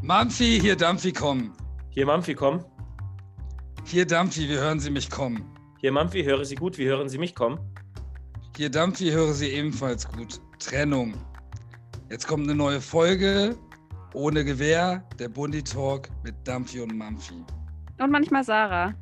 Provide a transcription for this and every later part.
Mampfi, hier Dampfi, komm. Hier Mampfi, komm. Hier Dampfi, wie hören Sie mich kommen? Hier Mampfi, höre Sie gut, wie hören Sie mich kommen? Hier Dampfi, höre Sie ebenfalls gut. Trennung. Jetzt kommt eine neue Folge. Ohne Gewehr, der Bundi-Talk mit Dampfi und Mampfi. Und manchmal Sarah.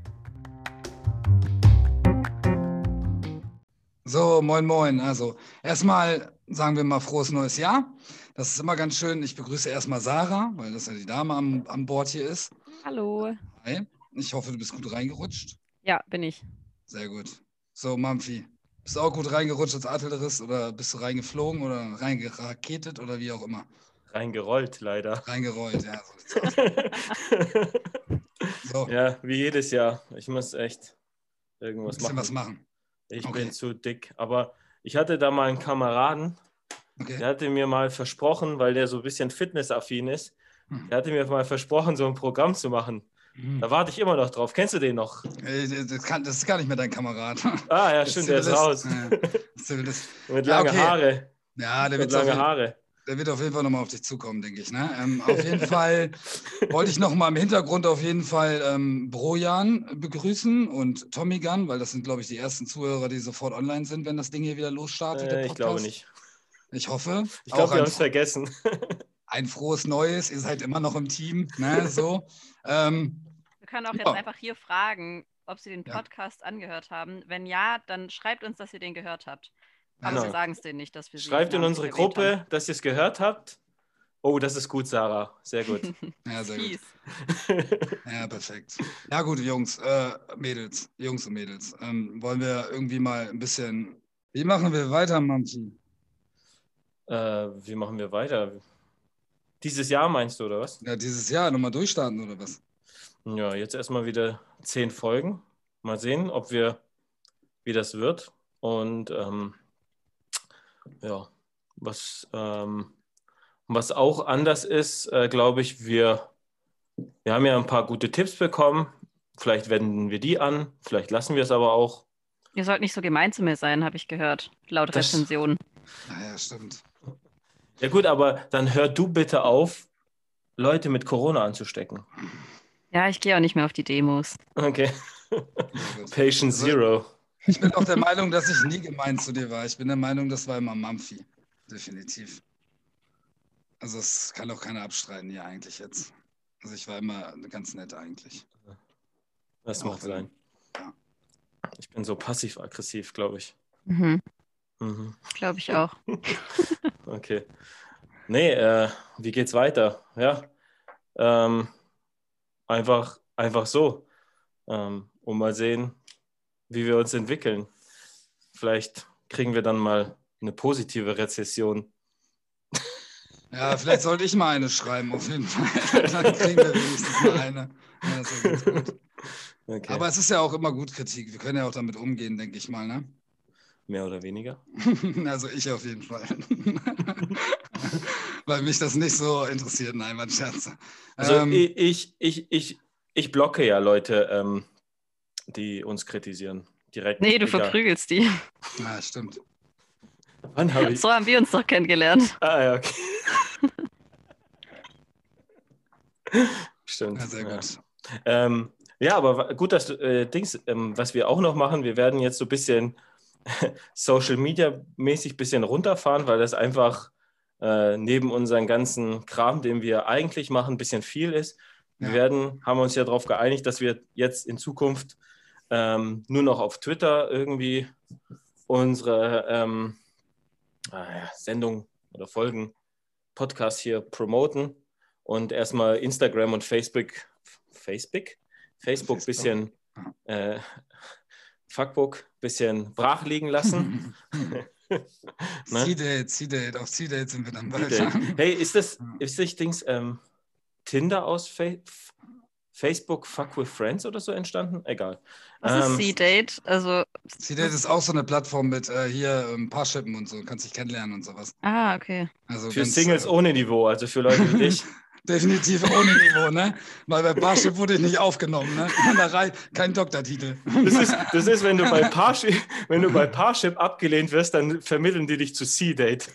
So, moin moin. Also erstmal sagen wir mal frohes neues Jahr. Das ist immer ganz schön. Ich begrüße erstmal Sarah, weil das ja die Dame an Bord hier ist. Hallo. Hi. Ich hoffe, du bist gut reingerutscht. Ja, bin ich. Sehr gut. So, Mampfi, bist du auch gut reingerutscht als Artillerist oder bist du reingeflogen oder reingeraketet oder wie auch immer? Reingerollt, leider. Reingerollt, ja. So sieht's aus. So. Ja, wie jedes Jahr. Ich muss echt irgendwas machen. Was machen. Ich bin zu dick. Aber ich hatte da mal einen Kameraden, der hatte mir mal versprochen, weil der so ein bisschen fitnessaffin ist, der hatte mir mal versprochen, so ein Programm zu machen. Da warte ich immer noch drauf. Kennst du den noch? Das ist gar nicht mehr dein Kamerad. Ah, ja, stimmt, der ist raus. Ja, Mit langen Haare. Ja, der wird auf jeden Fall nochmal auf dich zukommen, denke ich. Ne? Auf jeden Fall wollte ich nochmal im Hintergrund auf jeden Fall Brojan begrüßen und Tommy Gunn, weil das sind, glaube ich, die ersten Zuhörer, die sofort online sind, wenn das Ding hier wieder losstartet, der Podcast. Ich glaube nicht. Ich hoffe. Ich glaube, wir haben es vergessen. Ein frohes Neues, ihr seid immer noch im Team. Ne? So. Wir können auch jetzt einfach hier fragen, ob Sie den Podcast angehört haben. Wenn ja, dann schreibt uns, dass ihr den gehört habt. Aber wir sagen es denen nicht, dass wir Schreibt in unsere Gruppe, dass ihr es gehört habt. Oh, das ist gut, Sarah. Sehr gut. Ja, sehr gut. Ja, perfekt. Ja gut, Jungs und Mädels. Wollen wir irgendwie mal ein bisschen... Wie machen wir weiter, Mampfi? Wie machen wir weiter? Dieses Jahr meinst du, oder was? Ja, dieses Jahr nochmal durchstarten, oder was? Ja, jetzt erstmal wieder 10 Folgen. Mal sehen, wie das wird. Und ja, was auch anders ist, glaube ich, wir haben ja ein paar gute Tipps bekommen. Vielleicht wenden wir die an, vielleicht lassen wir es aber auch. Ihr sollt nicht so gemein zu mir sein, habe ich gehört, laut Rezension. Ja, stimmt. Ja gut, aber dann hör du bitte auf, Leute mit Corona anzustecken. Ja, ich gehe auch nicht mehr auf die Demos. Okay. Patient Zero. Ich bin auch der Meinung, dass ich nie gemein zu dir war. Ich bin der Meinung, das war immer Mampfi. Definitiv. Also das kann auch keiner abstreiten hier eigentlich jetzt. Also ich war immer ganz nett eigentlich. Das mag sein. Ja. Ich bin so passiv-aggressiv, glaube ich. Glaube ich auch. Okay. Nee, wie geht's weiter? Ja. Einfach so. Und mal sehen, wie wir uns entwickeln. Vielleicht kriegen wir dann mal eine positive Rezession. Ja, vielleicht sollte ich mal eine schreiben, auf jeden Fall. Dann kriegen wir wenigstens mal eine. Ja, das ist ja ganz gut. Okay. Aber es ist ja auch immer gut Kritik. Wir können ja auch damit umgehen, denke ich mal, ne? Mehr oder weniger? Also ich auf jeden Fall. Weil mich das nicht so interessiert. Nein, mein Scherz. Also ich blocke ja Leute, die uns kritisieren. Direkt. Nee, du verprügelst die. Ja, stimmt. Wann habe ich? So haben wir uns doch kennengelernt. Ah, ja, okay. Stimmt. Ja, sehr gut. Ja, aber gut, dass du was wir auch noch machen, wir werden jetzt so ein bisschen Social Media mäßig ein bisschen runterfahren, weil das einfach neben unseren ganzen Kram, den wir eigentlich machen, ein bisschen viel ist. Ja. Haben uns ja darauf geeinigt, dass wir jetzt in Zukunft nur noch auf Twitter irgendwie unsere Sendung oder Folgen, Podcast hier promoten und erstmal Instagram und Facebook bisschen Fuckbook bisschen brach liegen lassen. Ne? C-Date, auf C-Date sind wir dann bald. Hey, ist das Dings Tinder aus Facebook Fuck with Friends oder so entstanden? Egal. Was ist C-Date? Also, C-Date ist auch so eine Plattform mit hier Paarshippen und so, kannst dich kennenlernen und sowas. Ah, okay. Also für Singles ohne Niveau, also für Leute wie dich. definitiv ohne Niveau, ne? Weil bei Parship wurde ich nicht aufgenommen, ne? Kein Doktortitel. Das ist, wenn du bei Parship abgelehnt wirst, dann vermitteln die dich zu C-Date.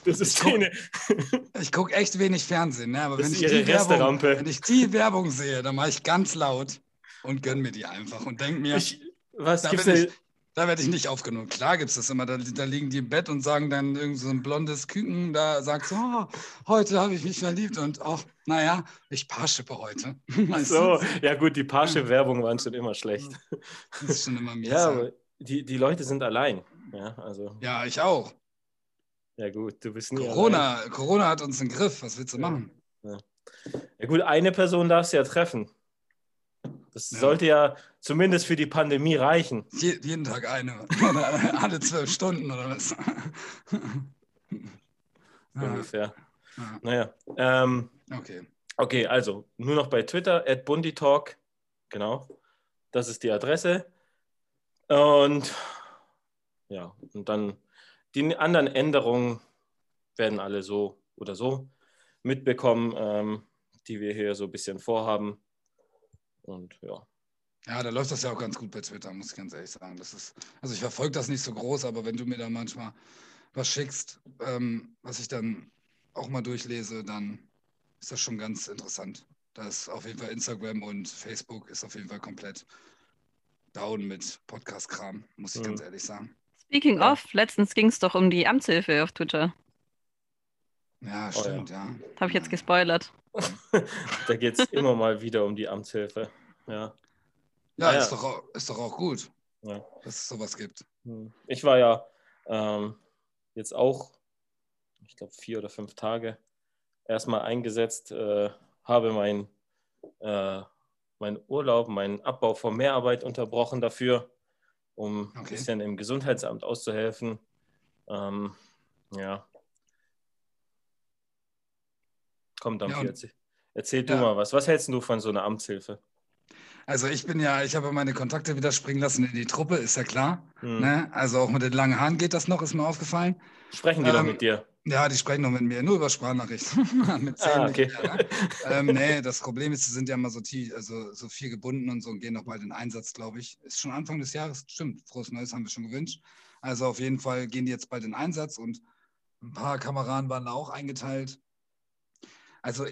Ich gucke echt wenig Fernsehen, ne? Aber das wenn ich die Werbung sehe, dann mache ich ganz laut und gönne mir die einfach und denke mir, da werde ich nicht aufgenommen. Klar gibt es das immer, da liegen die im Bett und sagen dann irgend so ein blondes Küken, da sagt so, oh, heute habe ich mich verliebt und naja, ich Parshippe heute. Ach so, ja gut, die Parship-Werbung waren schon immer schlecht. Das ist schon immer mies. Ja, aber die Leute sind allein. Ja, also. Ja, ich auch. Ja gut, du bist nie allein. Corona hat uns im Griff, was willst du machen? Ja gut, eine Person darfst du ja treffen. Das sollte ja zumindest für die Pandemie reichen. Jeden Tag eine. Oder alle 12 Stunden oder was. Ungefähr. Naja. Okay, also nur noch bei Twitter, @bunditalk. Genau. Das ist die Adresse. Und dann die anderen Änderungen werden alle so oder so mitbekommen, die wir hier so ein bisschen vorhaben. Und ja. Ja, da läuft das ja auch ganz gut bei Twitter, muss ich ganz ehrlich sagen. Also ich verfolge das nicht so groß, aber wenn du mir da manchmal was schickst, was ich dann auch mal durchlese, dann ist das schon ganz interessant. Da ist auf jeden Fall Instagram und Facebook ist auf jeden Fall komplett down mit Podcast-Kram, muss ich ganz ehrlich sagen. Speaking of, letztens ging es doch um die Amtshilfe auf Twitter. Ja, stimmt, ja. Habe ich jetzt gespoilert. Da geht es immer mal wieder um die Amtshilfe. Ja, ist doch auch gut, dass es sowas gibt. Ich war ja jetzt auch, ich glaube 4 oder 5 Tage erstmal eingesetzt, habe meinen Urlaub, meinen Abbau von Mehrarbeit unterbrochen dafür, um ein bisschen im Gesundheitsamt auszuhelfen. Komm, Dampfi, erzähl du mal was. Was hältst du von so einer Amtshilfe? Also ich habe meine Kontakte wieder springen lassen in die Truppe, ist ja klar. Ne? Also auch mit den langen Haaren geht das noch, ist mir aufgefallen. Sprechen die noch mit dir? Ja, die sprechen noch mit mir, nur über Sprachnachricht. Mit 10 okay. Mehr, ne? Nee, das Problem ist, sie sind ja immer so viel gebunden und so und gehen noch bald in Einsatz, glaube ich. Ist schon Anfang des Jahres, stimmt. Frohes Neues haben wir schon gewünscht. Also auf jeden Fall gehen die jetzt bald in Einsatz und ein paar Kameraden waren da auch eingeteilt. Also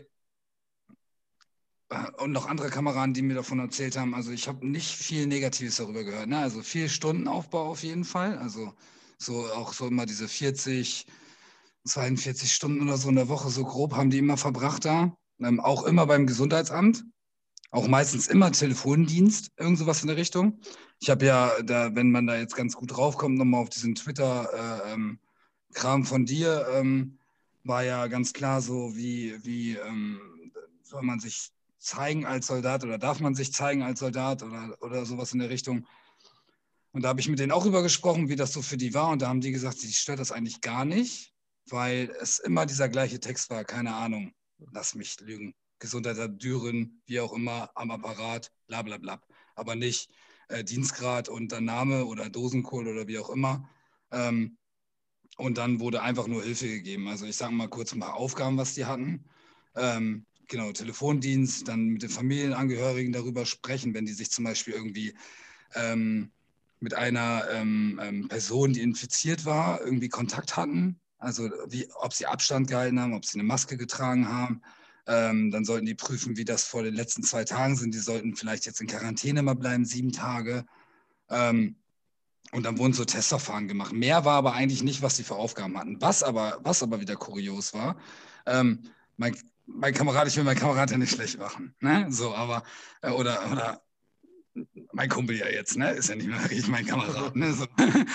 und noch andere Kameraden, die mir davon erzählt haben. Also ich habe nicht viel Negatives darüber gehört. Ne? Also 4 Stunden Aufbau auf jeden Fall. Also auch so immer diese 40, 42 Stunden oder so in der Woche, so grob haben die immer verbracht da. Auch immer beim Gesundheitsamt. Auch meistens immer Telefondienst, irgend sowas in der Richtung. Ich habe ja, wenn man da jetzt ganz gut draufkommt, nochmal auf diesen Twitter-Kram von dir, war ja ganz klar so, wie soll man sich zeigen als Soldat oder darf man sich zeigen als Soldat oder sowas in der Richtung. Und da habe ich mit denen auch drüber gesprochen, wie das so für die war. Und da haben die gesagt, die stört das eigentlich gar nicht, weil es immer dieser gleiche Text war. Keine Ahnung, lass mich lügen. Gesundheit, Düren, wie auch immer, am Apparat, bla bla bla. Aber nicht Dienstgrad und dann Name oder Dosenkohl oder wie auch immer. Und dann wurde einfach nur Hilfe gegeben. Also ich sage mal kurz ein paar Aufgaben, was die hatten. Genau, Telefondienst, dann mit den Familienangehörigen darüber sprechen, wenn die sich zum Beispiel irgendwie mit einer Person, die infiziert war, irgendwie Kontakt hatten. Also ob sie Abstand gehalten haben, ob sie eine Maske getragen haben. Dann sollten die prüfen, wie das vor den letzten 2 Tagen sind. Die sollten vielleicht jetzt in Quarantäne mal bleiben, 7 Tage. Und dann wurden so Testverfahren gemacht. Mehr war aber eigentlich nicht, was die für Aufgaben hatten. Was aber wieder kurios war, mein Kamerad, ich will meinen Kamerad ja nicht schlecht machen, ne? So, aber, oder mein Kumpel ja jetzt, ne? Ist ja nicht mehr richtig mein Kamerad, ne? So.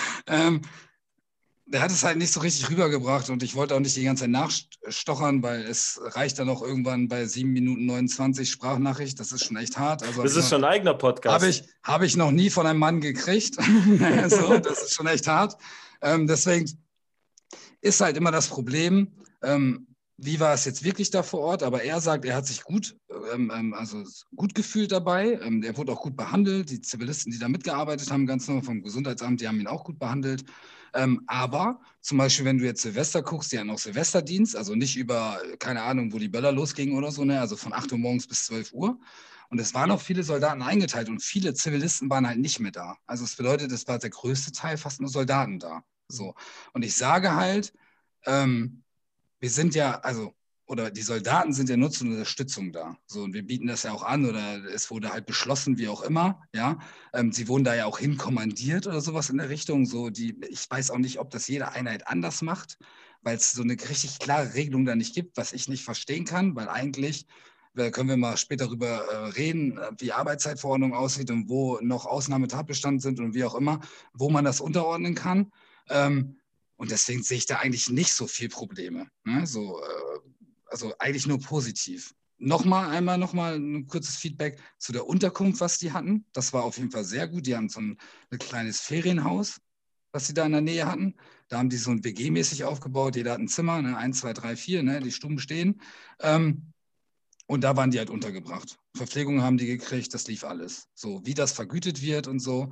Der hat es halt nicht so richtig rübergebracht und ich wollte auch nicht die ganze Zeit nachstochern, weil es reicht dann auch irgendwann bei 7 Minuten 29 Sprachnachricht, das ist schon echt hart. Also das ist schon ein eigener Podcast. Habe ich noch nie von einem Mann gekriegt, so, das ist schon echt hart. Deswegen ist halt immer das Problem, wie war es jetzt wirklich da vor Ort? Aber er sagt, er hat sich gut also gut gefühlt dabei. Er wurde auch gut behandelt. Die Zivilisten, die da mitgearbeitet haben, ganz normal vom Gesundheitsamt, die haben ihn auch gut behandelt. Aber zum Beispiel, wenn du jetzt Silvester guckst, die hatten auch Silvesterdienst, also nicht über, keine Ahnung, wo die Böller losgingen oder so, ne? Also von 8 Uhr morgens bis 12 Uhr. Und es waren auch viele Soldaten eingeteilt und viele Zivilisten waren halt nicht mehr da. Also es bedeutet, es war der größte Teil fast nur Soldaten da. So. Und ich sage halt, wir sind ja, also, oder die Soldaten sind ja nur zur Unterstützung da. So, und wir bieten das ja auch an, oder es wurde halt beschlossen, wie auch immer, ja. Sie wurden da ja auch hinkommandiert oder sowas in der Richtung. So, ich weiß auch nicht, ob das jede Einheit anders macht, weil es so eine richtig klare Regelung da nicht gibt, was ich nicht verstehen kann, weil eigentlich können wir mal später darüber reden, wie Arbeitszeitverordnung aussieht und wo noch Ausnahmetatbestände sind und wie auch immer, wo man das unterordnen kann. Und deswegen sehe ich da eigentlich nicht so viel Probleme. Ne? So, also eigentlich nur positiv. Nochmal ein kurzes Feedback zu der Unterkunft, was die hatten. Das war auf jeden Fall sehr gut. Die haben so ein kleines Ferienhaus, was sie da in der Nähe hatten. Da haben die so ein WG-mäßig aufgebaut. Jeder hat ein Zimmer, ne? 1, 2, 3, 4, ne? Die Stuben stehen. Und da waren die halt untergebracht. Verpflegung haben die gekriegt, das lief alles. So, wie das vergütet wird und so,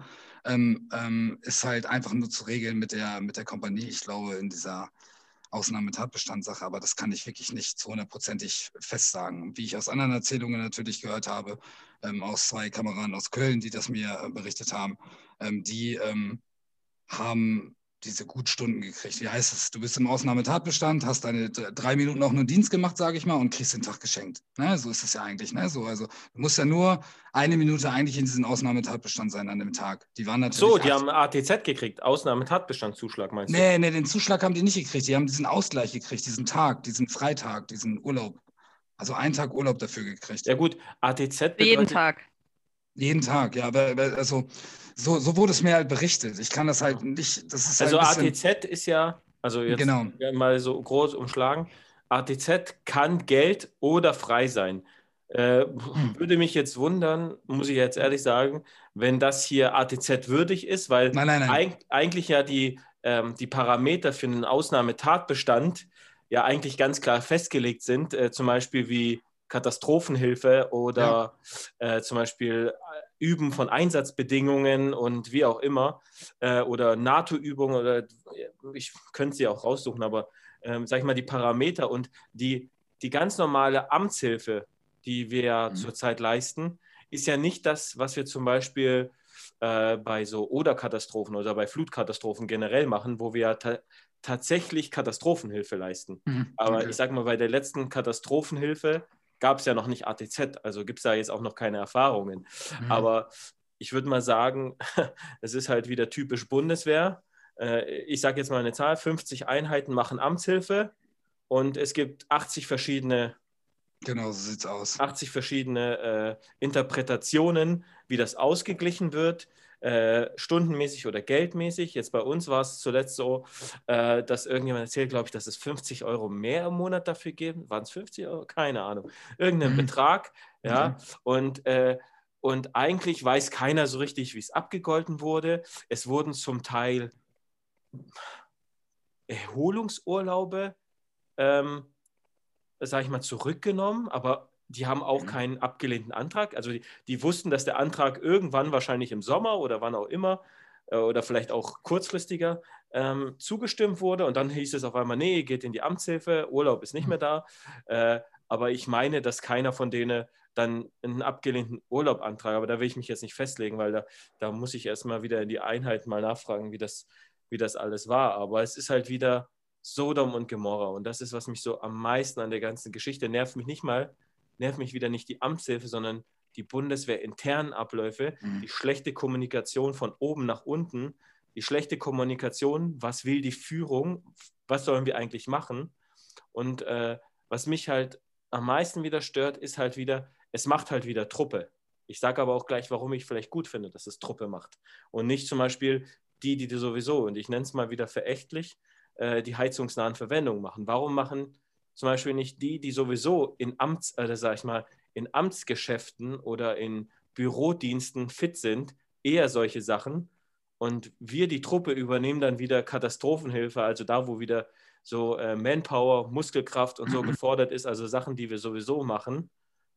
ist halt einfach nur zu regeln mit der Kompanie, ich glaube, in dieser Ausnahmetatbestandssache, aber das kann ich wirklich nicht zu 100%ig festsagen. Wie ich aus anderen Erzählungen natürlich gehört habe, aus 2 Kameraden aus Köln, die das mir berichtet haben, die haben diese Gutstunden gekriegt. Wie heißt es? Du bist im Ausnahmetatbestand, hast deine 3 Minuten auch nur Dienst gemacht, sage ich mal, und kriegst den Tag geschenkt. Ne? So ist es ja eigentlich. Ne? So, also du musst ja nur 1 Minute eigentlich in diesem Ausnahmetatbestand sein an dem Tag. Die waren natürlich. So, die haben ATZ gekriegt, Ausnahmetatbestandszuschlag, meinst du? Nee, den Zuschlag haben die nicht gekriegt. Die haben diesen Ausgleich gekriegt, diesen Tag, diesen Freitag, diesen Urlaub. Also einen Tag Urlaub dafür gekriegt. Ja gut, ATZ bedeutet... Jeden Tag. Jeden Tag, ja, aber also so wurde es mir halt berichtet. Ich kann das halt nicht, das ist also halt ein bisschen, ATZ ist ja, also jetzt genau. mal so groß umschlagen, ATZ kann Geld oder frei sein. Würde mich jetzt wundern, muss ich jetzt ehrlich sagen, wenn das hier ATZ würdig ist, weil Nein. eigentlich ja die Parameter für einen Ausnahmetatbestand ja eigentlich ganz klar festgelegt sind, zum Beispiel wie Katastrophenhilfe oder zum Beispiel Üben von Einsatzbedingungen und wie auch immer oder NATO-Übungen oder ich könnte sie auch raussuchen, aber sag ich mal, die Parameter und die ganz normale Amtshilfe, die wir zurzeit leisten, ist ja nicht das, was wir zum Beispiel bei so Oder-Katastrophen oder bei Flutkatastrophen generell machen, wo wir tatsächlich Katastrophenhilfe leisten. Aber ich sage mal, bei der letzten Katastrophenhilfe gab es ja noch nicht ATZ, also gibt es da jetzt auch noch keine Erfahrungen. Aber ich würde mal sagen, es ist halt wieder typisch Bundeswehr. Ich sage jetzt mal eine Zahl, 50 Einheiten machen Amtshilfe und es gibt 80 verschiedene... Genau, so sieht es aus. 80 verschiedene Interpretationen, wie das ausgeglichen wird, stundenmäßig oder geldmäßig. Jetzt bei uns war es zuletzt so, dass irgendjemand erzählt, glaube ich, dass es 50 Euro mehr im Monat dafür geben. Waren es 50 Euro? Keine Ahnung. Irgendein Betrag. Ja. Okay. Und eigentlich weiß keiner so richtig, wie es abgegolten wurde. Es wurden zum Teil Erholungsurlaube sage ich mal, zurückgenommen, aber die haben auch keinen abgelehnten Antrag. Also die wussten, dass der Antrag irgendwann wahrscheinlich im Sommer oder wann auch immer oder vielleicht auch kurzfristiger zugestimmt wurde und dann hieß es auf einmal, nee, geht in die Amtshilfe, Urlaub ist nicht mehr da. Aber ich meine, dass keiner von denen dann einen abgelehnten Urlaub antragt. Aber da will ich mich jetzt nicht festlegen, weil da muss ich erstmal wieder in die Einheit mal nachfragen, wie das alles war. Aber es ist halt wieder Sodom und Gomorra. Und das ist, was mich so am meisten an der ganzen Geschichte nervt mich wieder nicht die Amtshilfe, sondern die bundeswehrinternen Abläufe, die schlechte Kommunikation von oben nach unten, die schlechte Kommunikation, was will die Führung, was sollen wir eigentlich machen? Und was mich halt am meisten wieder stört, ist halt wieder, es macht halt wieder Truppe. Ich sage aber auch gleich, warum ich vielleicht gut finde, dass es Truppe macht. Und nicht zum Beispiel die sowieso, und ich nenne es mal wieder verächtlich, die heizungsnahen Verwendungen machen. Warum machen zum Beispiel nicht die sowieso in Amtsgeschäften oder in Bürodiensten fit sind, eher solche Sachen und wir, die Truppe, übernehmen dann wieder Katastrophenhilfe, also da, wo wieder so Manpower, Muskelkraft und so gefordert ist, also Sachen, die wir sowieso machen,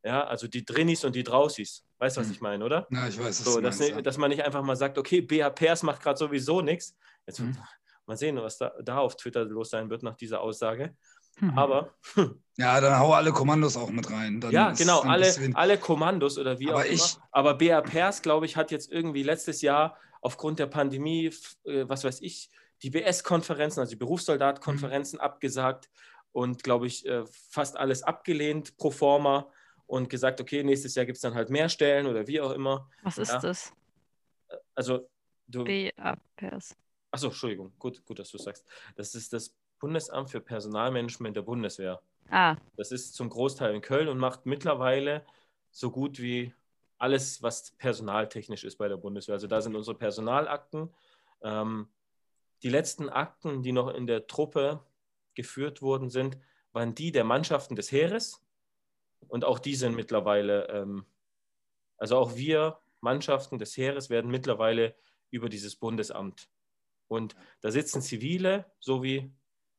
Ja, also die Drinnis und die Draußis. Weißt du, was ich meine, oder? Ja, ich weiß, was so, du meinst, ja. dass man nicht einfach mal sagt, okay, BA Pers macht gerade sowieso nichts. Jetzt mal sehen, was da auf Twitter los sein wird nach dieser Aussage. Aber ja, dann hau alle Kommandos auch mit rein. Dann ja, genau, dann alle Kommandos oder wie aber auch immer. Aber BA Pers, glaube ich, hat jetzt irgendwie letztes Jahr aufgrund der Pandemie, was weiß ich, die BS-Konferenzen, also die Berufssoldatkonferenzen abgesagt und, glaube ich, fast alles abgelehnt pro forma und gesagt, okay, nächstes Jahr gibt es dann halt mehr Stellen oder wie auch immer. Was ist das? Also, BA Pers. Achso, Entschuldigung, gut, dass du sagst. Das ist das Bundesamt für Personalmanagement der Bundeswehr. Das ist zum Großteil in Köln und macht mittlerweile so gut wie alles, was personaltechnisch ist bei der Bundeswehr. Also da sind unsere Personalakten. Die letzten Akten, die noch in der Truppe geführt worden sind, waren die der Mannschaften des Heeres. Und auch die sind mittlerweile, also auch wir Mannschaften des Heeres werden mittlerweile über dieses Bundesamt. Und da sitzen Zivile sowie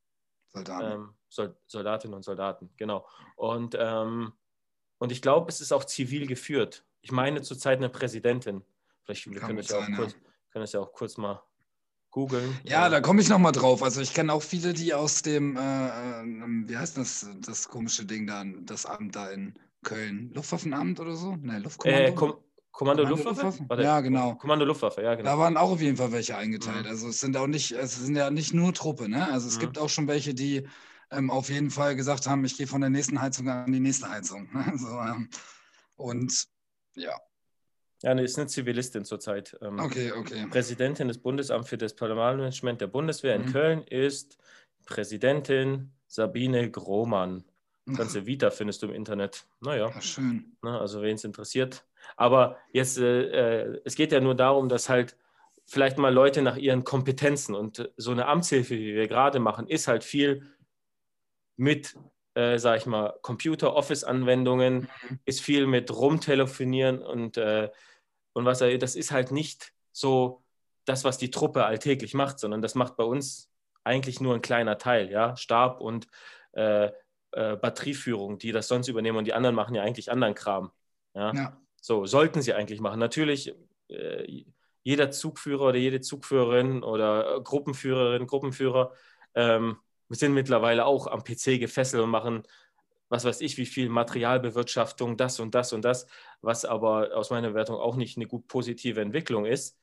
Soldatinnen und Soldaten, genau. Und ich glaube, es ist auch zivil geführt. Ich meine zurzeit eine Präsidentin. Vielleicht wir können das ja auch kurz mal googeln. Ja, da komme ich nochmal drauf. Also ich kenne auch viele, die aus dem, wie heißt das komische Ding da, das Amt da in Köln? Luftwaffenamt oder so? Ne, Luftkommando? Kommando Luftwaffe? Warte, ja, genau. Kommando Luftwaffe, ja, genau. Da waren auch auf jeden Fall welche eingeteilt. Also es sind ja nicht nur Truppe, ne? Also es gibt auch schon welche, die auf jeden Fall gesagt haben, ich gehe von der nächsten Heizung an die nächste Heizung. So, und ja. Ja, ist eine Zivilistin zurzeit. Okay. Präsidentin des Bundesamts für das Personalmanagement der Bundeswehr in Köln ist Präsidentin Sabine Grohmann. Ganze Vita findest du im Internet. Naja. Ja, schön. Also wen es interessiert. Aber jetzt, es geht ja nur darum, dass halt vielleicht mal Leute nach ihren Kompetenzen und so eine Amtshilfe, wie wir gerade machen, ist halt viel mit, sag ich mal, Computer-Office-Anwendungen, ist viel mit rumtelefonieren und das ist halt nicht so das, was die Truppe alltäglich macht, sondern das macht bei uns eigentlich nur ein kleiner Teil, ja, Stab und Batterieführung, die das sonst übernehmen und die anderen machen ja eigentlich anderen Kram. Ja. So, sollten sie eigentlich machen. Natürlich, jeder Zugführer oder jede Zugführerin oder Gruppenführer sind mittlerweile auch am PC gefesselt und machen, was weiß ich, wie viel Materialbewirtschaftung, das und das und das, was aber aus meiner Wertung auch nicht eine gut positive Entwicklung ist.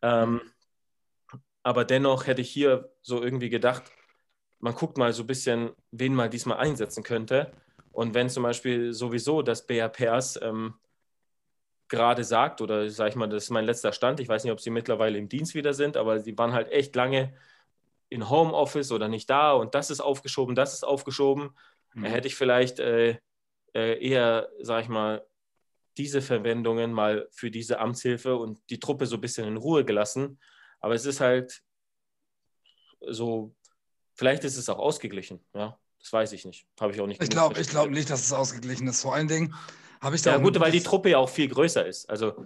Aber dennoch hätte ich hier so irgendwie gedacht, man guckt mal so ein bisschen, wen man diesmal einsetzen könnte. Und wenn zum Beispiel sowieso das BA Pers gerade sagt, oder sage ich mal, das ist mein letzter Stand, ich weiß nicht, ob sie mittlerweile im Dienst wieder sind, aber sie waren halt echt lange in Homeoffice oder nicht da und das ist aufgeschoben. Hätte ich vielleicht eher, sage ich mal, diese Verwendungen mal für diese Amtshilfe und die Truppe so ein bisschen in Ruhe gelassen. Aber es ist halt so, vielleicht ist es auch ausgeglichen, ja, das weiß ich nicht. Habe ich auch nicht. Ich glaube nicht, dass es ausgeglichen ist. Vor allen Dingen habe ich da ja, gut, weil die Truppe ja auch viel größer ist. Also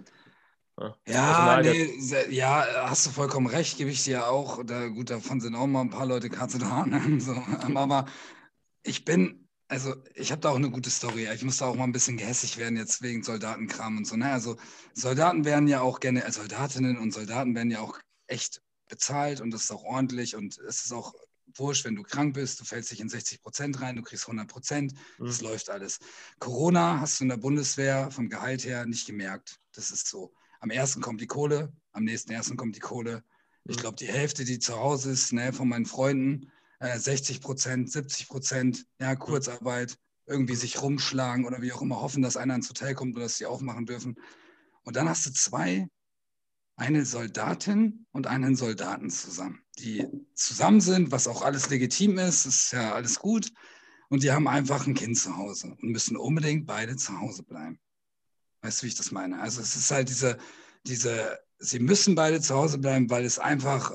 hast du vollkommen recht, gebe ich dir auch. Davon sind auch mal ein paar Leute Katze da. So, aber ich habe da auch eine gute Story. Ich muss da auch mal ein bisschen gehässig werden jetzt wegen Soldatenkram und so. Ne? Also Soldatinnen und Soldaten werden ja auch echt bezahlt und das ist auch ordentlich und es ist auch wurscht, wenn du krank bist, du fällst dich in 60% rein, du kriegst 100%, das läuft alles. Corona hast du in der Bundeswehr vom Gehalt her nicht gemerkt. Das ist so. Am ersten kommt die Kohle, am nächsten ersten kommt die Kohle. Ich glaube, die Hälfte, die zu Hause ist, ne, von meinen Freunden, 60%, 70%, ja, Kurzarbeit, irgendwie sich rumschlagen oder wie auch immer, hoffen, dass einer ins Hotel kommt oder dass sie aufmachen dürfen. Und dann hast du eine Soldatin und einen Soldaten zusammen, die zusammen sind, was auch alles legitim ist ja alles gut. Und die haben einfach ein Kind zu Hause und müssen unbedingt beide zu Hause bleiben. Weißt du, wie ich das meine? Also es ist halt sie müssen beide zu Hause bleiben, weil es einfach,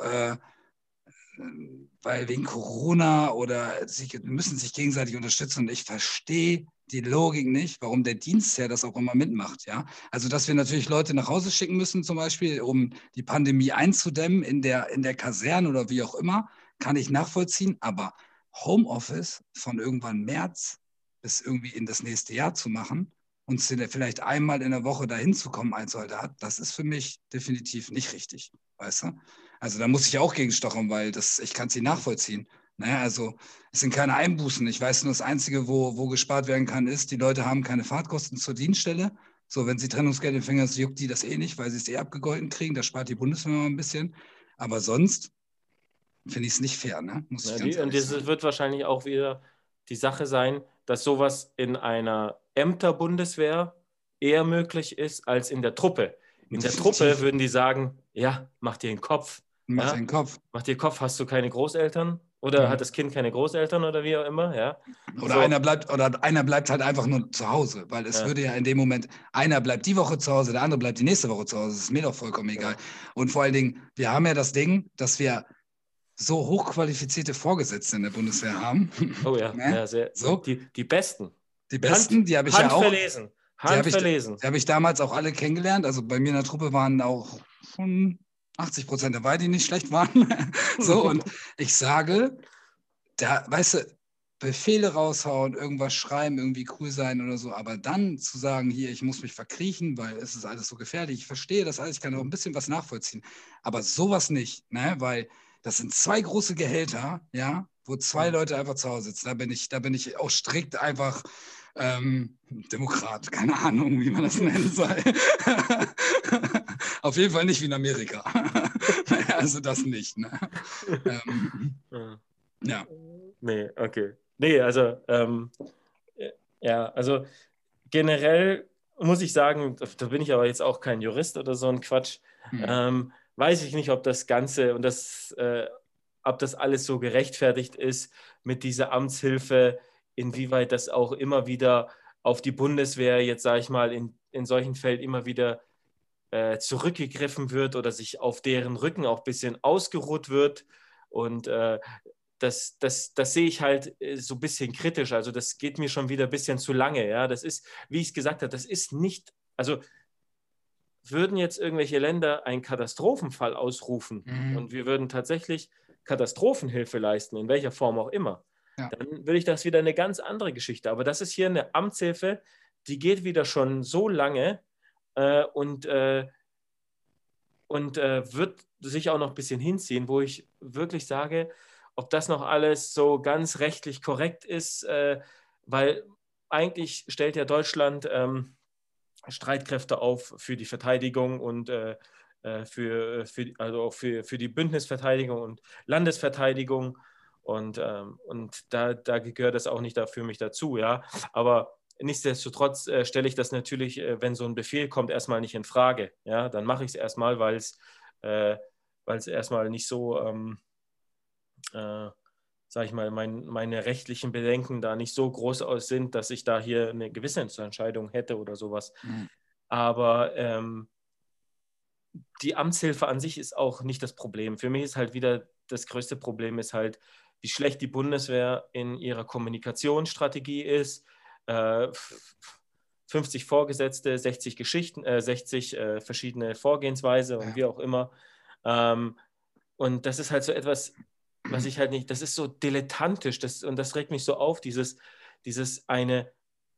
weil wegen Corona oder sie müssen sich gegenseitig unterstützen und ich verstehe die Logik nicht, warum der Dienstherr das auch immer mitmacht. Ja? Also, dass wir natürlich Leute nach Hause schicken müssen, zum Beispiel, um die Pandemie einzudämmen in der Kaserne oder wie auch immer, kann ich nachvollziehen. Aber Homeoffice von irgendwann März bis irgendwie in das nächste Jahr zu machen und vielleicht einmal in der Woche dahin zu kommen als Soldat, das ist für mich definitiv nicht richtig, weißt du? Also da muss ich auch gegenstochern, weil ich kann es nicht nachvollziehen. Naja, also es sind keine Einbußen. Ich weiß nur, das Einzige, wo gespart werden kann, ist, die Leute haben keine Fahrtkosten zur Dienststelle. So, wenn sie Trennungsgeld empfangen, juckt die das eh nicht, weil sie es eh abgegolten kriegen. Da spart die Bundeswehr mal ein bisschen. Aber sonst finde ich es nicht fair, ne? Muss ich ganz ehrlich sagen. Und das wird wahrscheinlich auch wieder die Sache sein, dass sowas in einer Ämterbundeswehr eher möglich ist als in der Truppe. In der Truppe würden die sagen, ja, mach dir den Kopf. Mach dir den Kopf. Mach dir den Kopf, hast du keine Großeltern? Oder hat das Kind keine Großeltern oder wie auch immer? Ja. Oder so. einer bleibt halt einfach nur zu Hause, weil es würde ja in dem Moment, einer bleibt die Woche zu Hause, der andere bleibt die nächste Woche zu Hause. Das ist mir doch vollkommen egal. Und vor allen Dingen, wir haben ja das Ding, dass wir so hochqualifizierte Vorgesetzte in der Bundeswehr haben. Oh ja, ne? Ja, sehr. So. Die Besten. Die Besten, die habe ich ja auch. Handverlesen. Die habe ich damals auch alle kennengelernt. Also bei mir in der Truppe waren auch schon 80% dabei, die nicht schlecht waren. So, und ich sage, da, weißt du, Befehle raushauen, irgendwas schreiben, irgendwie cool sein oder so, aber dann zu sagen, hier, ich muss mich verkriechen, weil es ist alles so gefährlich, ich verstehe das alles, ich kann auch ein bisschen was nachvollziehen, aber sowas nicht, ne, weil das sind 2 große Gehälter, ja, wo 2 Leute einfach zu Hause sitzen, da bin ich auch strikt einfach Demokrat, keine Ahnung, wie man das nennen soll. Auf jeden Fall nicht wie in Amerika. Also das nicht, ne? Ja. Nee, okay. Nee, also ja, also generell muss ich sagen, da bin ich aber jetzt auch kein Jurist oder so ein Quatsch, weiß ich nicht, ob das Ganze und ob das alles so gerechtfertigt ist mit dieser Amtshilfe, inwieweit das auch immer wieder auf die Bundeswehr, jetzt sage ich mal, in solchen Fällen immer wieder zurückgegriffen wird oder sich auf deren Rücken auch ein bisschen ausgeruht wird. Und das sehe ich halt so ein bisschen kritisch. Also das geht mir schon wieder ein bisschen zu lange. Ja? Das ist, wie ich es gesagt habe, das ist nicht, also würden jetzt irgendwelche Länder einen Katastrophenfall ausrufen und wir würden tatsächlich Katastrophenhilfe leisten, in welcher Form auch immer, dann würde ich das wieder eine ganz andere Geschichte. Aber das ist hier eine Amtshilfe, die geht wieder schon so lange und wird sich auch noch ein bisschen hinziehen, wo ich wirklich sage, ob das noch alles so ganz rechtlich korrekt ist, weil eigentlich stellt ja Deutschland Streitkräfte auf für die Verteidigung und also auch für die Bündnisverteidigung und Landesverteidigung und da gehört das auch nicht für mich dazu, ja, aber nichtsdestotrotz stelle ich das natürlich, wenn so ein Befehl kommt, erstmal nicht in Frage, ja, dann mache ich es erstmal, weil es erstmal nicht so sage ich mal, meine rechtlichen Bedenken da nicht so groß aus sind, dass ich da hier eine Gewissensentscheidung hätte oder sowas. Aber die Amtshilfe an sich ist auch nicht das Problem. Für mich ist halt wieder das größte Problem ist halt, wie schlecht die Bundeswehr in ihrer Kommunikationsstrategie ist. 50 Vorgesetzte, 60 Geschichten, 60 verschiedene Vorgehensweise und wie auch immer. Und das ist halt so etwas, was ich halt nicht, das ist so dilettantisch und das regt mich so auf, eine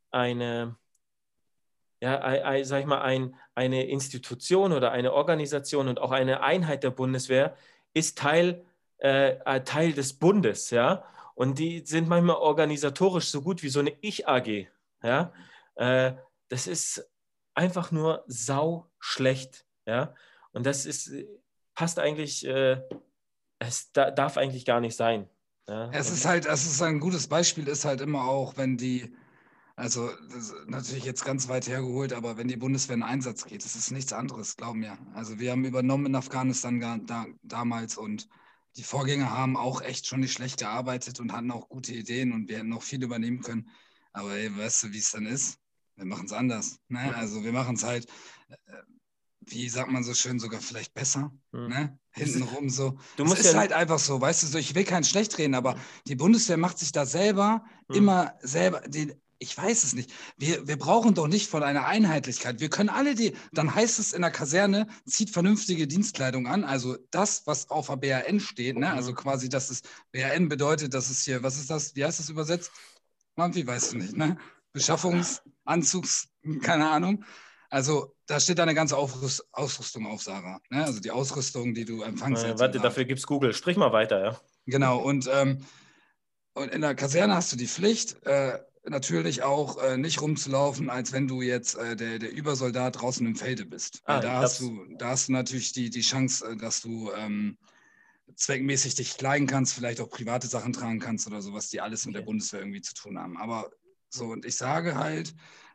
Institution oder eine Organisation und auch eine Einheit der Bundeswehr ist Teil des Bundes, ja, und die sind manchmal organisatorisch so gut wie so eine Ich-AG, ja, das ist einfach nur sau schlecht, ja, und passt eigentlich, es darf eigentlich gar nicht sein. Ja? Es ist ein gutes Beispiel, ist halt immer auch, wenn also das ist natürlich jetzt ganz weit hergeholt, aber wenn die Bundeswehr in Einsatz geht, das ist nichts anderes, glaub mir. Also wir haben übernommen in Afghanistan damals und die Vorgänger haben auch echt schon nicht schlecht gearbeitet und hatten auch gute Ideen und wir hätten auch viel übernehmen können. Aber hey, weißt du, wie es dann ist? Wir machen es anders. Ne? Also wir machen es halt, wie sagt man so schön, sogar vielleicht besser. Ne? Hintenrum so. Es ist halt einfach so, weißt du, so, ich will keinen schlecht reden, aber die Bundeswehr macht sich da selber immer selber, ich weiß es nicht. Wir brauchen doch nicht von einer Einheitlichkeit. Wir können alle dann heißt es in der Kaserne, zieht vernünftige Dienstkleidung an, also das, was auf der BRN steht, ne? Also quasi, dass es BRN bedeutet, dass es hier, was ist das, wie heißt das übersetzt? Wie weißt du nicht, ne? Beschaffungsanzugs, keine Ahnung. Also da steht eine ganze Ausrüstung auf, Sarah. Ne? Also die Ausrüstung, die du empfangst. Warte, dafür gibt's Google. Sprich mal weiter, ja. Genau, und in der Kaserne hast du die Pflicht, natürlich auch nicht rumzulaufen, als wenn du jetzt der Übersoldat draußen im Felde bist. Da hast du natürlich die Chance, dass du zweckmäßig dich kleiden kannst, vielleicht auch private Sachen tragen kannst oder sowas, die alles mit der Bundeswehr irgendwie zu tun haben. Aber so, und ich sage halt,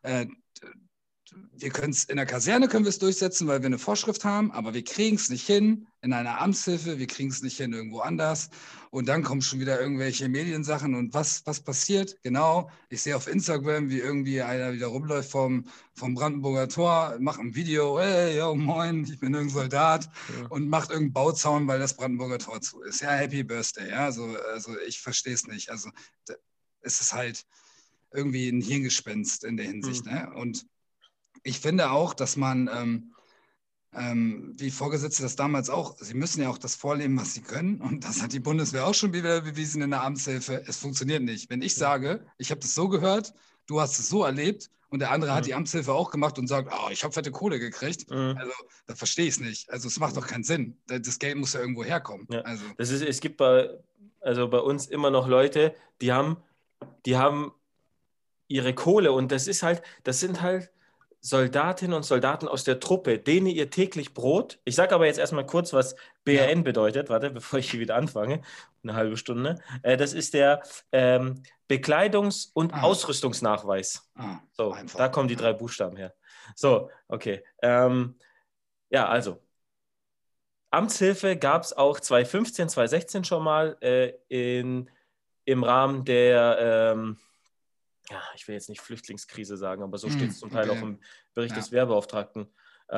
wir können es in der Kaserne können wir es durchsetzen, weil wir eine Vorschrift haben, aber wir kriegen es nicht hin in einer Amtshilfe, wir kriegen es nicht hin irgendwo anders. Und dann kommen schon wieder irgendwelche Mediensachen. Und was passiert? Genau, ich sehe auf Instagram, wie irgendwie einer wieder rumläuft vom Brandenburger Tor, macht ein Video, hey, yo, moin, ich bin irgendein Soldat und macht irgendeinen Bauzaun, weil das Brandenburger Tor zu ist. Ja, Happy Birthday. Ja, also ich verstehe es nicht. Also es ist halt irgendwie ein Hirngespinst in der Hinsicht. Ne? Und ich finde auch, dass man, wie Vorgesetzte das damals auch, sie müssen ja auch das vorleben, was sie können. Und das hat die Bundeswehr auch schon wieder bewiesen in der Amtshilfe. Es funktioniert nicht. Wenn ich sage, ich habe das so gehört, du hast es so erlebt und der andere hat die Amtshilfe auch gemacht und sagt, oh, ich habe fette Kohle gekriegt. Also da verstehe ich es nicht. Also es macht doch keinen Sinn. Das Geld muss ja irgendwo herkommen. Ja. Also. Es gibt bei uns immer noch Leute, die haben ihre Kohle und das sind halt Soldatinnen und Soldaten aus der Truppe, denen ihr täglich Brot, ich sage aber jetzt erstmal kurz, was BRN bedeutet, warte, bevor ich hier wieder anfange, eine halbe Stunde, das ist der Bekleidungs- und Ausrüstungsnachweis. So, einfach. Da kommen die 3 Buchstaben her. So, okay. Ja, also, Amtshilfe gab es auch 2015, 2016 schon mal im Rahmen der ich will jetzt nicht Flüchtlingskrise sagen, aber so steht es zum Teil auch im Bericht des Wehrbeauftragten.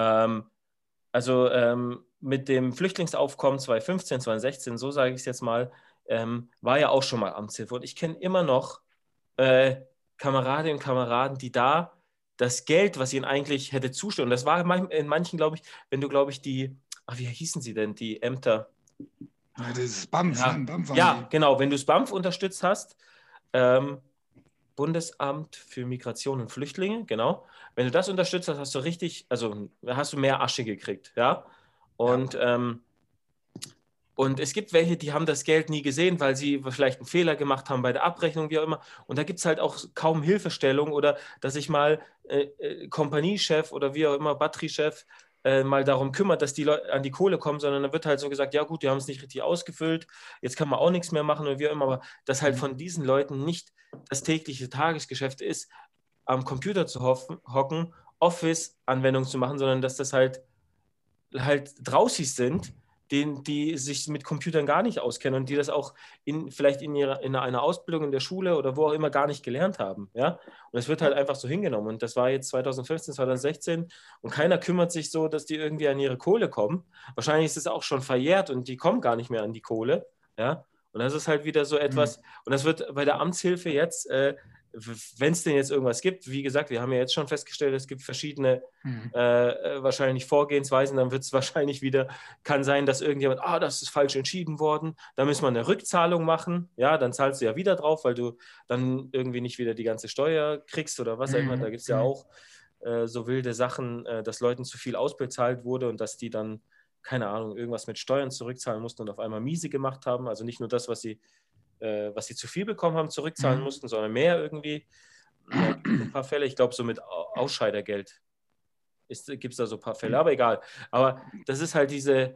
Mit dem Flüchtlingsaufkommen 2015, 2016, so sage ich es jetzt mal, war ja auch schon mal Amtshilfe. Und ich kenne immer noch Kameradinnen und Kameraden, die da das Geld, was ihnen eigentlich hätte zustehen, und das war in manchen, glaube ich, wenn du, glaube ich, wie hießen sie denn, die Ämter? Ja, das ist BAMF. Genau, wenn du das BAMF unterstützt hast, Bundesamt für Migration und Flüchtlinge, genau. Wenn du das unterstützt hast, hast du mehr Asche gekriegt, ja. Und es gibt welche, die haben das Geld nie gesehen, weil sie vielleicht einen Fehler gemacht haben bei der Abrechnung, wie auch immer. Und da gibt es halt auch kaum Hilfestellung oder dass sich mal Kompaniechef oder wie auch immer, Batteriechef, mal darum kümmert, dass die Leute an die Kohle kommen, sondern dann wird halt so gesagt, ja gut, die haben es nicht richtig ausgefüllt, jetzt kann man auch nichts mehr machen oder wie auch immer, aber dass halt von diesen Leuten nicht das tägliche Tagesgeschäft ist, am Computer zu hocken, Office-Anwendungen zu machen, sondern dass das halt Draußis sind, die sich mit Computern gar nicht auskennen und die das auch vielleicht in einer Ausbildung in der Schule oder wo auch immer gar nicht gelernt haben. Ja? Und das wird halt einfach so hingenommen. Und das war jetzt 2015, 2016 und keiner kümmert sich so, dass die irgendwie an ihre Kohle kommen. Wahrscheinlich ist es auch schon verjährt und die kommen gar nicht mehr an die Kohle. Ja? Und das ist halt wieder so etwas, und das wird bei der Amtshilfe jetzt, wenn es denn jetzt irgendwas gibt, wie gesagt, wir haben ja jetzt schon festgestellt, es gibt verschiedene wahrscheinlich Vorgehensweisen, dann wird es wahrscheinlich wieder, kann sein, dass irgendjemand, das ist falsch entschieden worden, da müssen wir eine Rückzahlung machen, ja, dann zahlst du ja wieder drauf, weil du dann irgendwie nicht wieder die ganze Steuer kriegst oder was auch immer, da gibt es ja auch so wilde Sachen, dass Leuten zu viel ausbezahlt wurde und dass die dann, keine Ahnung, irgendwas mit Steuern zurückzahlen mussten und auf einmal miese gemacht haben, also nicht nur das, was sie zu viel bekommen haben, zurückzahlen mussten, sondern mehr irgendwie. Ja, ein paar Fälle, ich glaube, so mit Ausscheidergeld gibt es da so ein paar Fälle, aber egal. Aber das ist halt diese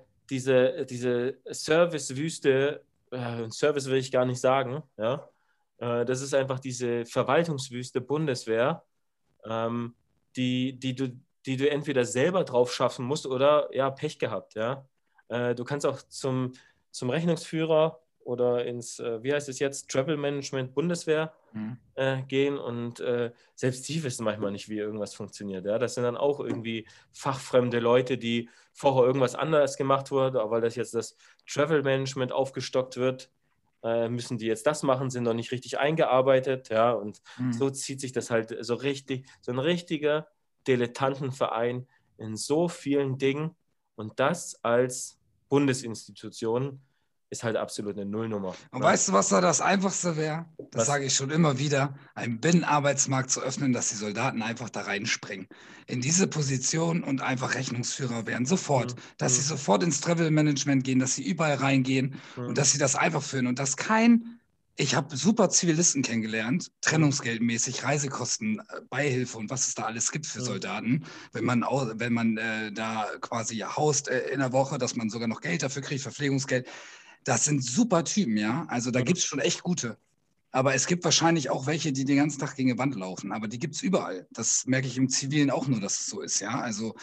Servicewüste, Service will ich gar nicht sagen, ja. Das ist einfach diese Verwaltungswüste Bundeswehr, die du entweder selber drauf schaffen musst oder ja, Pech gehabt, ja. Du kannst auch zum Rechnungsführer oder ins, wie heißt es jetzt, Travel Management Bundeswehr gehen und selbst die wissen manchmal nicht, wie irgendwas funktioniert. Ja? Das sind dann auch irgendwie fachfremde Leute, die vorher irgendwas anderes gemacht wurde, aber weil das jetzt das Travel Management aufgestockt wird, müssen die jetzt das machen, sind noch nicht richtig eingearbeitet. Ja? Und so zieht sich das halt so richtig, so ein richtiger Dilettantenverein in so vielen Dingen und das als Bundesinstitution. ist halt absolut eine Nullnummer. Und weißt du, was da das Einfachste wäre? Das sage ich schon immer wieder, einen Binnenarbeitsmarkt zu öffnen, dass die Soldaten einfach da reinspringen. In diese Position und einfach Rechnungsführer werden. Sofort. Dass sie sofort ins Travel-Management gehen, dass sie überall reingehen und dass sie das einfach führen. Und dass ich habe super Zivilisten kennengelernt, trennungsgeldmäßig, Reisekosten, Beihilfe und was es da alles gibt für Soldaten, wenn man da quasi haust in der Woche, dass man sogar noch Geld dafür kriegt, Verpflegungsgeld. Das sind super Typen, ja. Also da gibt es schon echt gute. Aber es gibt wahrscheinlich auch welche, die den ganzen Tag gegen die Wand laufen. Aber die gibt es überall. Das merke ich im Zivilen auch nur, dass es so ist, ja. Also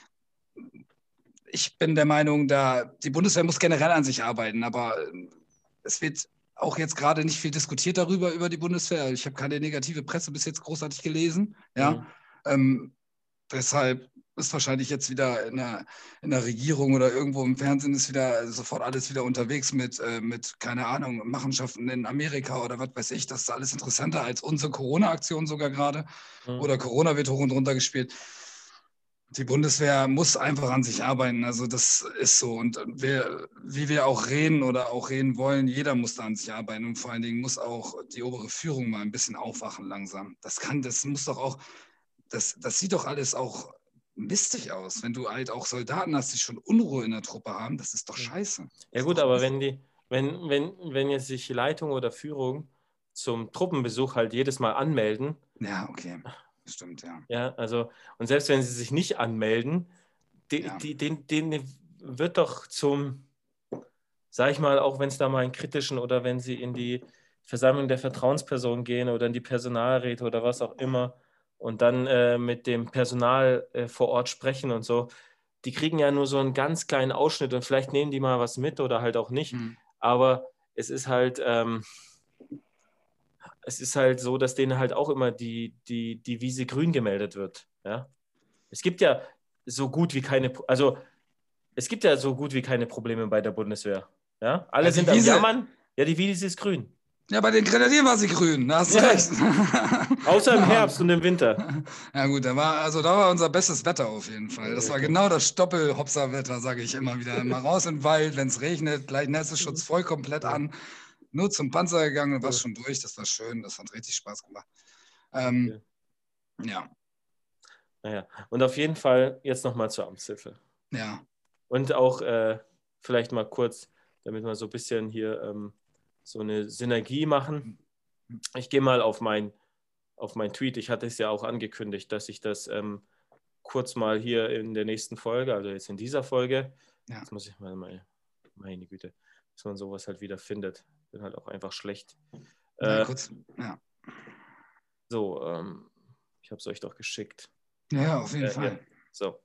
ich bin der Meinung, die Bundeswehr muss generell an sich arbeiten, aber es wird auch jetzt gerade nicht viel diskutiert über die Bundeswehr. Ich habe keine negative Presse bis jetzt großartig gelesen, ja. Deshalb ist wahrscheinlich jetzt wieder in der Regierung oder irgendwo im Fernsehen ist wieder sofort alles wieder unterwegs mit keine Ahnung, Machenschaften in Amerika oder was weiß ich. Das ist alles interessanter als unsere Corona-Aktion sogar gerade. Oder Corona wird hoch und runter gespielt. Die Bundeswehr muss einfach an sich arbeiten. Also das ist so. Und wie wir auch reden oder auch reden wollen, jeder muss da an sich arbeiten. Und vor allen Dingen muss auch die obere Führung mal ein bisschen aufwachen langsam. Das muss doch auch, das sieht doch alles auch mistig aus. Wenn du halt auch Soldaten hast, die schon Unruhe in der Truppe haben, das ist doch scheiße. Ja gut, aber wenn jetzt sich Leitung oder Führung zum Truppenbesuch halt jedes Mal anmelden. Ja, okay. Stimmt, ja. Ja, also, und selbst wenn sie sich nicht anmelden, denen wird doch sag ich mal, auch wenn es da mal einen kritischen oder wenn sie in die Versammlung der Vertrauenspersonen gehen oder in die Personalräte oder was auch immer und dann mit dem Personal vor Ort sprechen und so, die kriegen ja nur so einen ganz kleinen Ausschnitt und vielleicht nehmen die mal was mit oder halt auch nicht. Aber es ist halt so, dass denen halt auch immer die Wiese grün gemeldet wird. Ja? Es gibt ja so gut wie keine Probleme bei der Bundeswehr. Ja? Alle sind am Jammern. Ja, die Wiese ist grün. Ja, bei den Grenadieren war sie grün, da hast du recht. Außer im Herbst und im Winter. Ja gut, da war unser bestes Wetter auf jeden Fall. Das war genau das Stoppel-Hopser-Wetter, sage ich immer wieder. Mal raus in den Wald, wenn es regnet, gleich Nässeschutz voll komplett an. Nur zum Panzer gegangen und war schon durch. Das war schön, das hat richtig Spaß gemacht. Ja. Naja, und auf jeden Fall jetzt nochmal zur Amtshilfe. Ja. Und auch vielleicht mal kurz, damit wir so ein bisschen hier so eine Synergie machen. Ich gehe mal auf mein Tweet. Ich hatte es ja auch angekündigt, dass ich das kurz mal hier in der nächsten Folge, also jetzt in dieser Folge, jetzt muss ich mal, meine Güte, dass man sowas halt wieder findet. Bin halt auch einfach schlecht. Kurz, ja. So, ich habe es euch doch geschickt. Ja, auf jeden Fall. Ja. So.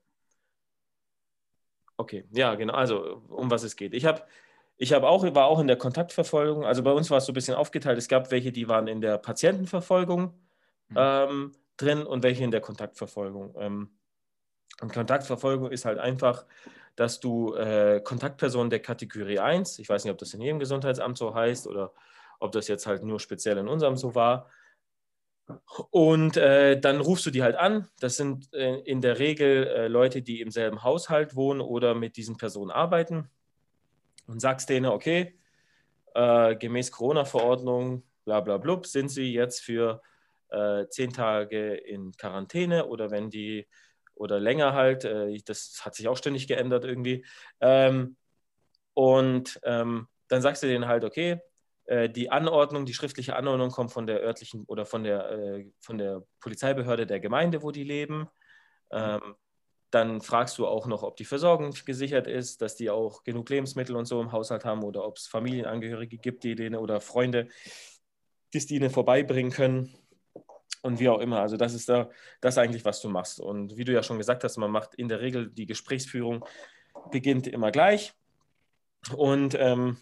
Okay, ja, genau. Also, um was es geht. war auch in der Kontaktverfolgung. Also bei uns war es so ein bisschen aufgeteilt. Es gab welche, die waren in der Patientenverfolgung drin und welche in der Kontaktverfolgung. Und Kontaktverfolgung ist halt einfach, dass du Kontaktpersonen der Kategorie 1, ich weiß nicht, ob das in jedem Gesundheitsamt so heißt oder ob das jetzt halt nur speziell in unserem so war. Und dann rufst du die halt an. Das sind in der Regel Leute, die im selben Haushalt wohnen oder mit diesen Personen arbeiten. Und sagst denen, okay, gemäß Corona-Verordnung, bla bla blub, sind sie jetzt für 10 Tage in Quarantäne oder oder länger halt, das hat sich auch ständig geändert irgendwie. Dann sagst du denen halt, okay, die schriftliche Anordnung kommt von der örtlichen oder von der Polizeibehörde der Gemeinde, wo die leben. Dann fragst du auch noch, ob die Versorgung gesichert ist, dass die auch genug Lebensmittel und so im Haushalt haben oder ob es Familienangehörige gibt, die denen oder Freunde, die es denen vorbeibringen können und wie auch immer. Also das ist das eigentlich, was du machst. Und wie du ja schon gesagt hast, man macht in der Regel die Gesprächsführung beginnt immer gleich und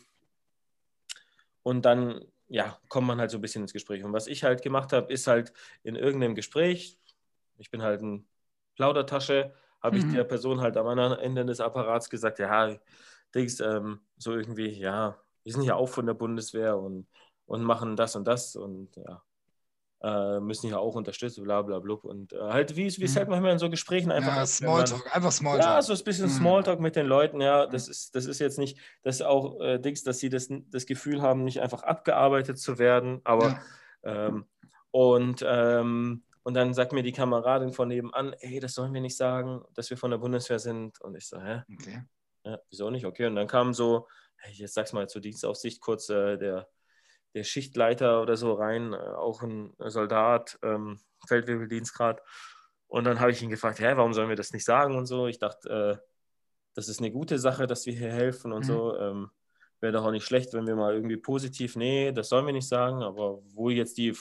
dann kommt man halt so ein bisschen ins Gespräch. Und was ich halt gemacht habe, ist halt in irgendeinem Gespräch, ich bin halt ein Plaudertasche, habe ich der Person halt am anderen Ende des Apparats gesagt, ja, Dings, so irgendwie, ja, wir sind ja auch von der Bundeswehr und machen das und das und ja. müssen ja auch unterstützen, bla bla blub. Und halt, wie es halt manchmal in so Gesprächen einfach ja, ist. Smalltalk, einfach Smalltalk. Ja, so ein bisschen Smalltalk mit den Leuten, ja, das ist jetzt nicht, das ist auch Dings, dass sie das Gefühl haben, nicht einfach abgearbeitet zu werden, aber und dann sagt mir die Kameradin von nebenan, ey, das sollen wir nicht sagen, dass wir von der Bundeswehr sind. Und ich so, hä? Okay. Ja, wieso nicht? Okay, und dann kam so, hey, jetzt sag's mal zur Dienstaufsicht kurz der Schichtleiter oder so rein, auch ein Soldat, Feldwebeldienstgrad. Und dann habe ich ihn gefragt, hä, warum sollen wir das nicht sagen und so. Ich dachte, das ist eine gute Sache, dass wir hier helfen und so. Wäre doch auch nicht schlecht, wenn wir mal irgendwie positiv, nee, das sollen wir nicht sagen, aber wo jetzt die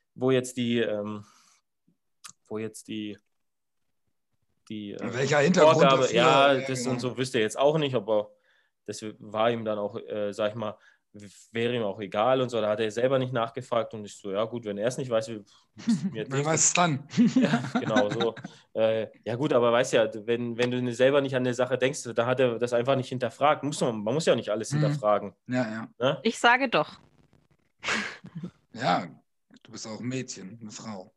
welcher Hintergrund Vorgabe, dafür, ja, ja, das genau. und so wüsste er jetzt auch nicht, aber das war ihm dann auch, sag ich mal, wäre ihm auch egal und so. Da hat er selber nicht nachgefragt und ich so, ja gut, wenn er es nicht weiß, wer weiß es dann? Ja, genau so. Ja gut, aber weißt ja, wenn du selber nicht an eine Sache denkst, da hat er das einfach nicht hinterfragt. Man muss ja nicht alles hinterfragen. Ja. Ne? Ich sage doch. Ja, du bist auch ein Mädchen, eine Frau.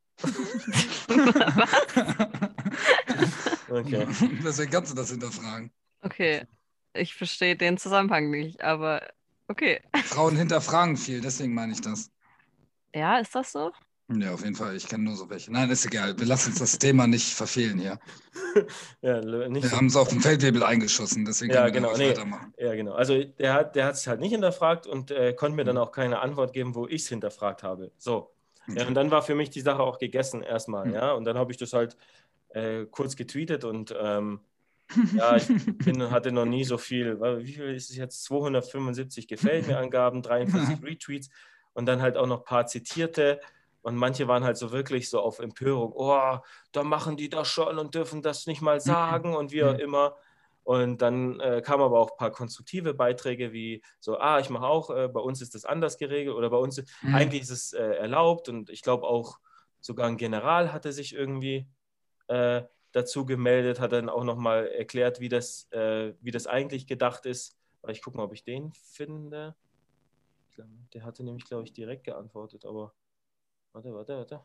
Okay. Deswegen kannst du das hinterfragen. Okay, ich verstehe den Zusammenhang nicht, aber okay. Frauen hinterfragen viel, deswegen meine ich das. Ja, ist das so? Ja, auf jeden Fall. Ich kenne nur so welche. Nein, ist egal. Wir lassen uns das Thema nicht verfehlen hier. Ja, nicht wir so. haben es auf den Feldwebel eingeschossen, deswegen können wir weitermachen. Ja, genau. Also der hat es halt nicht hinterfragt und konnte mir dann auch keine Antwort geben, wo ich es hinterfragt habe. So. Ja, und dann war für mich die Sache auch gegessen erstmal, ja. Und dann habe ich das halt kurz getweetet und ja, ich hatte noch nie so viel, wie viel ist es jetzt? 275 Gefällt mir Angaben, 43 Retweets und dann halt auch noch ein paar zitierte und manche waren halt so wirklich so auf Empörung, oh, da machen die das schon und dürfen das nicht mal sagen und wie auch immer. Und dann kamen aber auch ein paar konstruktive Beiträge wie so, ich mache auch, bei uns ist das anders geregelt oder bei uns, eigentlich ist es erlaubt und ich glaube auch sogar ein General hatte sich irgendwie dazu gemeldet, hat dann auch nochmal erklärt, wie das eigentlich gedacht ist. Ich gucke mal, ob ich den finde. Der hatte nämlich, glaube ich, direkt geantwortet, aber warte.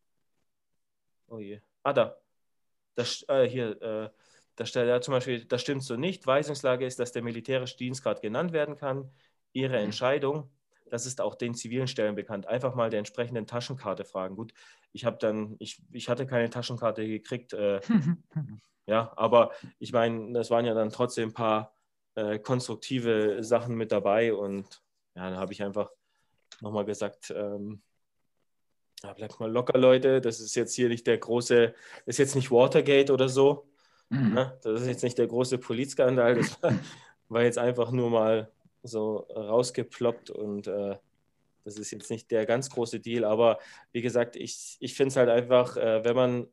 Oh je. Da. Hier, da steht ja zum Beispiel, das stimmt so nicht. Weisungslage ist, dass der militärische Dienstgrad genannt werden kann. Ihre Entscheidung, das ist auch den zivilen Stellen bekannt. Einfach mal der entsprechenden Taschenkarte fragen. Gut, ich hatte keine Taschenkarte gekriegt, ja, aber ich meine, das waren ja dann trotzdem ein paar konstruktive Sachen mit dabei und ja, da habe ich einfach nochmal gesagt, bleibt mal locker, Leute, das ist jetzt hier nicht das ist jetzt nicht Watergate oder so, ne? Das ist jetzt nicht der große Polizskandal, das war jetzt einfach nur mal so rausgeploppt und das ist jetzt nicht der ganz große Deal, aber wie gesagt, ich finde es halt einfach, wenn man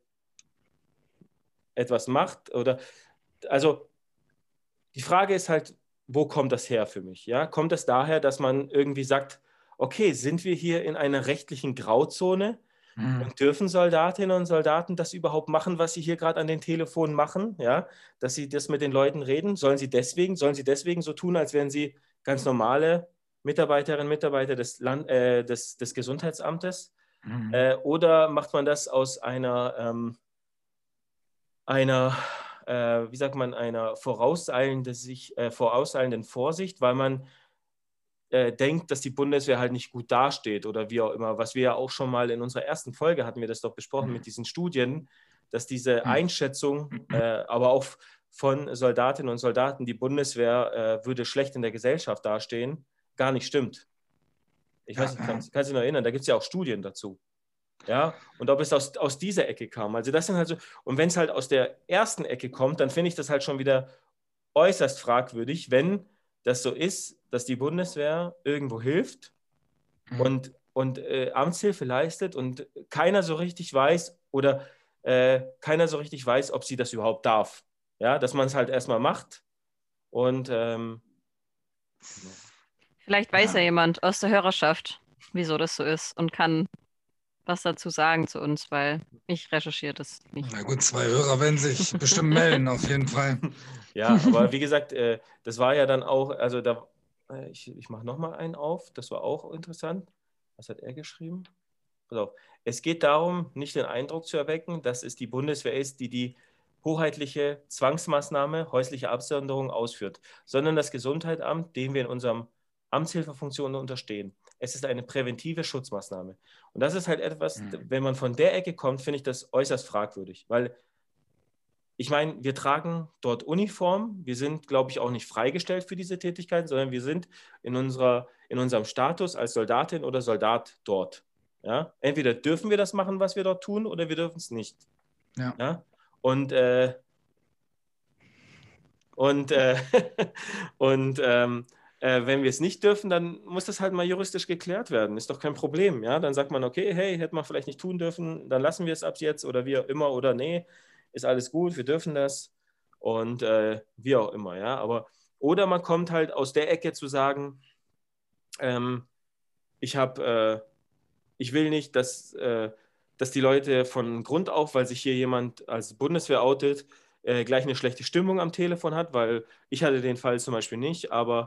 etwas macht also die Frage ist halt, wo kommt das her für mich? Ja? Kommt es daher, dass man irgendwie sagt, okay, sind wir hier in einer rechtlichen Grauzone und dürfen Soldatinnen und Soldaten das überhaupt machen, was sie hier gerade an den Telefonen machen? Ja? Dass sie das mit den Leuten reden? Sollen sie deswegen so tun, als wären sie ganz normale Mitarbeiterinnen und Mitarbeiter des Gesundheitsamtes? Oder macht man das aus einer wie sagt man, einer vorauseilenden Vorsicht, weil man denkt, dass die Bundeswehr halt nicht gut dasteht oder wie auch immer. Was wir ja auch schon mal in unserer ersten Folge hatten wir das doch besprochen mit diesen Studien, dass diese Einschätzung, aber auch von Soldatinnen und Soldaten, die Bundeswehr würde schlecht in der Gesellschaft dastehen, gar nicht stimmt. Ich weiß nicht, kannst du dich noch erinnern, da gibt es ja auch Studien dazu. Ja, und ob es aus dieser Ecke kam. Also das sind halt so, und wenn es halt aus der ersten Ecke kommt, dann finde ich das halt schon wieder äußerst fragwürdig, wenn das so ist, dass die Bundeswehr irgendwo hilft und Amtshilfe leistet und keiner so richtig weiß ob sie das überhaupt darf. Ja, dass man es halt erstmal macht und vielleicht weiß ja jemand aus der Hörerschaft, wieso das so ist und kann was dazu sagen zu uns, weil ich recherchiere das nicht. Na gut, 2 Hörer werden sich bestimmt melden, auf jeden Fall. Ja, aber wie gesagt, das war ja dann auch, also ich mache nochmal einen auf, das war auch interessant. Was hat er geschrieben? pass auf, es geht darum, nicht den Eindruck zu erwecken, dass es die Bundeswehr ist, die die hoheitliche Zwangsmaßnahme, häusliche Absonderung ausführt, sondern das Gesundheitsamt, dem wir in unserem Amtshilfefunktion unterstehen. Es ist eine präventive Schutzmaßnahme. Und das ist halt etwas, wenn man von der Ecke kommt, finde ich das äußerst fragwürdig, weil ich meine, wir tragen dort Uniform, wir sind, glaube ich, auch nicht freigestellt für diese Tätigkeiten, sondern wir sind in unserem Status als Soldatin oder Soldat dort. Ja? Entweder dürfen wir das machen, was wir dort tun, oder wir dürfen es nicht. Ja. Ja? Und wenn wir es nicht dürfen, dann muss das halt mal juristisch geklärt werden. Ist doch kein Problem. Ja? Dann sagt man, okay, hey, hätte man vielleicht nicht tun dürfen, dann lassen wir es ab jetzt oder wie auch immer oder nee, ist alles gut, wir dürfen das und wie auch immer. Ja? Aber, oder man kommt halt aus der Ecke zu sagen, ich will nicht, dass die Leute von Grund auf, weil sich hier jemand als Bundeswehr outet, gleich eine schlechte Stimmung am Telefon hat, weil ich hatte den Fall zum Beispiel nicht, aber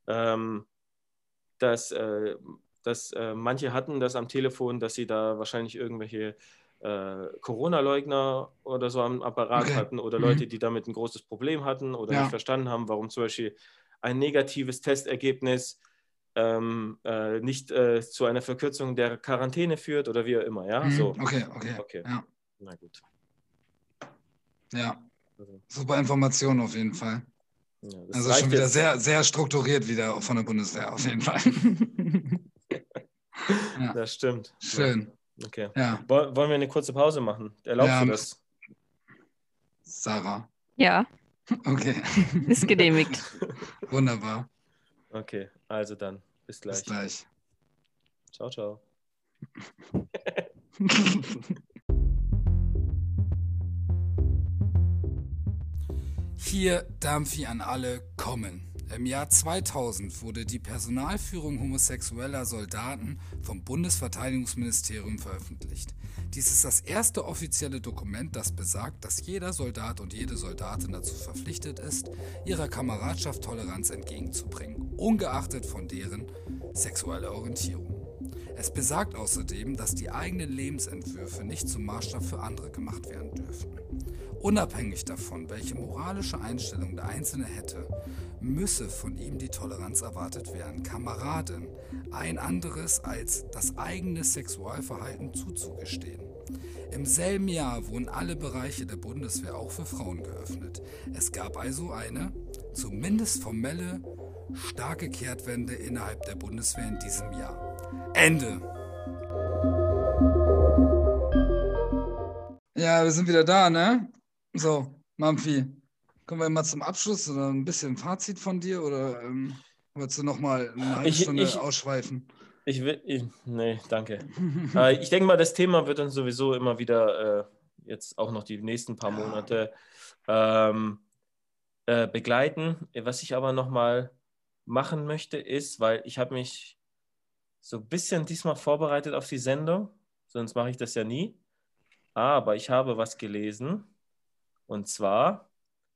dass manche hatten das am Telefon, dass sie da wahrscheinlich irgendwelche Corona-Leugner oder so am Apparat hatten oder Leute, die damit ein großes Problem hatten oder nicht verstanden haben, warum zum Beispiel ein negatives Testergebnis nicht zu einer Verkürzung der Quarantäne führt oder wie auch immer. Ja? So. Okay. Ja. Na gut. Ja, super Information auf jeden Fall. Ja, also schon wieder sehr, sehr strukturiert wieder von der Bundeswehr, auf jeden Fall. Ja. Das stimmt. Schön. Ja. Okay. Ja. Wollen wir eine kurze Pause machen? Erlaubst du das? Sarah? Ja. Okay. Ist genehmigt. Wunderbar. Okay, also dann. Bis gleich. Bis gleich. Ciao, ciao. Hier Dampfi an alle kommen. Im Jahr 2000 wurde die Personalführung homosexueller Soldaten vom Bundesverteidigungsministerium veröffentlicht. Dies ist das erste offizielle Dokument, das besagt, dass jeder Soldat und jede Soldatin dazu verpflichtet ist, ihrer Kameradschaft Toleranz entgegenzubringen, ungeachtet von deren sexueller Orientierung. Es besagt außerdem, dass die eigenen Lebensentwürfe nicht zum Maßstab für andere gemacht werden dürfen. Unabhängig davon, welche moralische Einstellung der Einzelne hätte, müsse von ihm die Toleranz erwartet werden, Kameraden ein anderes als das eigene Sexualverhalten zuzugestehen. Im selben Jahr wurden alle Bereiche der Bundeswehr auch für Frauen geöffnet. Es gab also eine, zumindest formelle, starke Kehrtwende innerhalb der Bundeswehr in diesem Jahr. Ende. Ja, wir sind wieder da, ne? So, Mampfi, kommen wir mal zum Abschluss oder ein bisschen Fazit von dir oder wolltest du nochmal eine halbe Stunde ausschweifen? Nee, danke. Ich denke mal, das Thema wird dann sowieso immer wieder jetzt auch noch die nächsten paar Monate begleiten. Was ich aber nochmal machen möchte, ist, weil ich habe mich so ein bisschen diesmal vorbereitet auf die Sendung, sonst mache ich das ja nie, aber ich habe was gelesen. Und zwar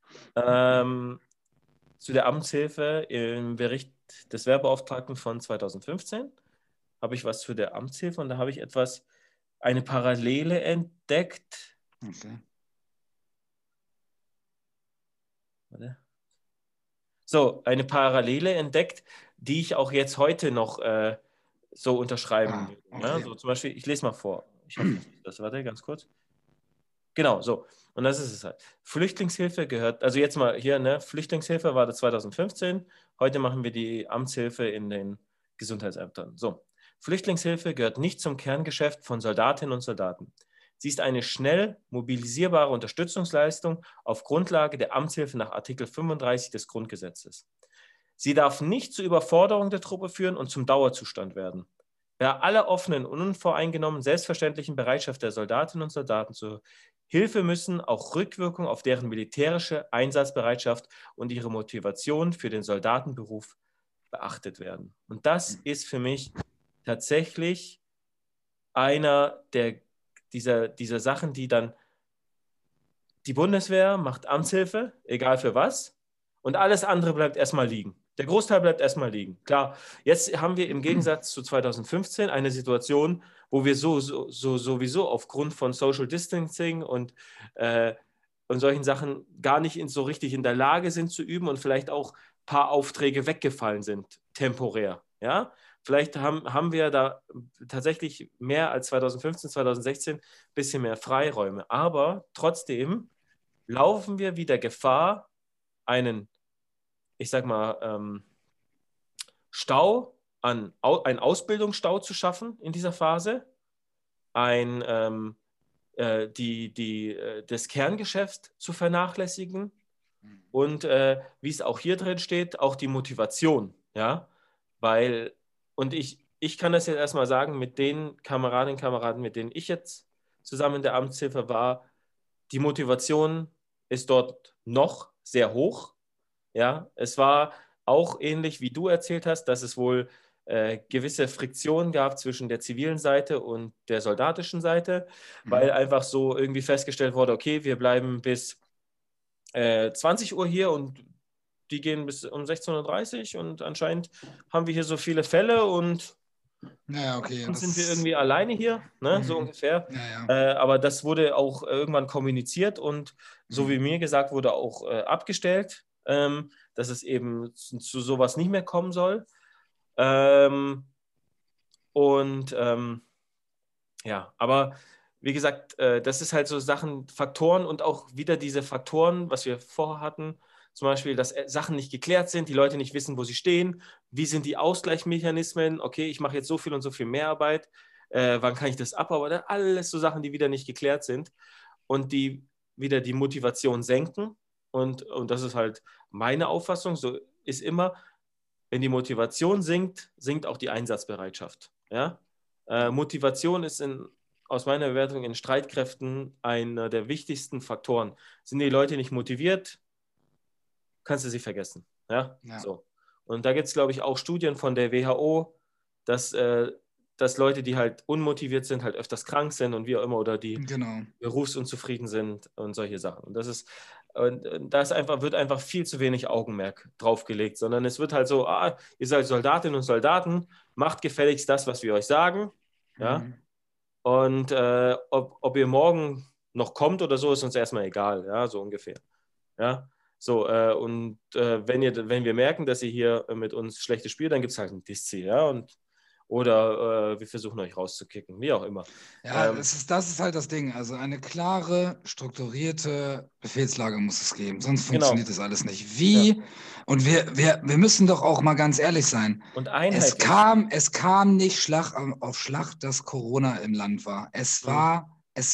zu der Amtshilfe im Bericht des Wehrbeauftragten von 2015 habe ich was zu der Amtshilfe und da habe ich eine Parallele entdeckt. Okay. Warte. So, eine Parallele entdeckt, die ich auch jetzt heute noch so unterschreiben will. Okay. Ja, so zum Beispiel, ich lese mal vor. Ich hoffe, das warte ganz kurz. Genau, so. Und das ist es halt. Flüchtlingshilfe gehört, also jetzt mal hier, ne, Flüchtlingshilfe war das 2015. Heute machen wir die Amtshilfe in den Gesundheitsämtern. So. Flüchtlingshilfe gehört nicht zum Kerngeschäft von Soldatinnen und Soldaten. Sie ist eine schnell mobilisierbare Unterstützungsleistung auf Grundlage der Amtshilfe nach Artikel 35 des Grundgesetzes. Sie darf nicht zur Überforderung der Truppe führen und zum Dauerzustand werden. Bei aller offenen und unvoreingenommen selbstverständlichen Bereitschaft der Soldatinnen und Soldaten zur Hilfe müssen auch Rückwirkungen auf deren militärische Einsatzbereitschaft und ihre Motivation für den Soldatenberuf beachtet werden. Und das ist für mich tatsächlich einer dieser Sachen, die dann die Bundeswehr macht Amtshilfe, egal für was, und alles andere bleibt erstmal liegen. Der Großteil bleibt erstmal liegen. Klar, jetzt haben wir im Gegensatz zu 2015 eine Situation, wo wir sowieso aufgrund von Social Distancing und solchen Sachen gar nicht so richtig in der Lage sind zu üben und vielleicht auch ein paar Aufträge weggefallen sind, temporär. Ja? Vielleicht haben wir da tatsächlich mehr als 2015, 2016 ein bisschen mehr Freiräume. Aber trotzdem laufen wir wieder Gefahr, einen, ich sag mal, einen Ausbildungsstau zu schaffen in dieser Phase, das Kerngeschäft zu vernachlässigen und wie es auch hier drin steht, auch die Motivation. Ja? Und ich kann das jetzt erstmal sagen, mit den Kameradinnen und Kameraden, mit denen ich jetzt zusammen in der Amtshilfe war, die Motivation ist dort noch sehr hoch. Ja? Es war auch ähnlich, wie du erzählt hast, dass es wohl gewisse Friktionen gab zwischen der zivilen Seite und der soldatischen Seite, weil einfach so irgendwie festgestellt wurde, okay, wir bleiben bis 20 Uhr hier und die gehen bis um 16:30 Uhr und anscheinend haben wir hier so viele Fälle und okay, dann sind wir irgendwie alleine hier, ne, so ungefähr. Aber das wurde auch irgendwann kommuniziert und so wie mir gesagt wurde, auch abgestellt, dass es eben zu sowas nicht mehr kommen soll. Aber wie gesagt, das ist halt so Faktoren und auch wieder diese Faktoren, was wir vorher hatten, zum Beispiel, dass Sachen nicht geklärt sind, die Leute nicht wissen, wo sie stehen, wie sind die Ausgleichsmechanismen, okay, ich mache jetzt so viel und so viel Mehrarbeit, wann kann ich das abarbeiten, alles so Sachen, die wieder nicht geklärt sind und die wieder die Motivation senken und das ist halt meine Auffassung, so ist immer, wenn die Motivation sinkt, sinkt auch die Einsatzbereitschaft. Ja? Motivation ist aus meiner Bewertung in Streitkräften einer der wichtigsten Faktoren. Sind die Leute nicht motiviert, kannst du sie vergessen. Ja? So. Und da gibt es, glaube ich, auch Studien von der WHO, dass Leute, die halt unmotiviert sind, halt öfters krank sind und wie auch immer oder die berufsunzufrieden sind und solche Sachen. Und wird einfach viel zu wenig Augenmerk draufgelegt, sondern es wird halt so, ihr seid Soldatinnen und Soldaten, macht gefälligst das, was wir euch sagen. Ja? Und ob ihr morgen noch kommt oder so, ist uns erstmal egal, ja, so ungefähr. Ja? So, wenn wir merken, dass ihr hier mit uns schlechte spielt, dann gibt es halt ein Diszi, ja, oder wir versuchen euch rauszukicken, wie auch immer. Ja, das ist halt das Ding. Also eine klare, strukturierte Befehlslage muss es geben, sonst funktioniert das alles nicht. Wie? Ja. Und wir müssen doch auch mal ganz ehrlich sein. Und einheitlich. Es kam nicht Schlag auf Schlag, dass Corona im Land war. Es war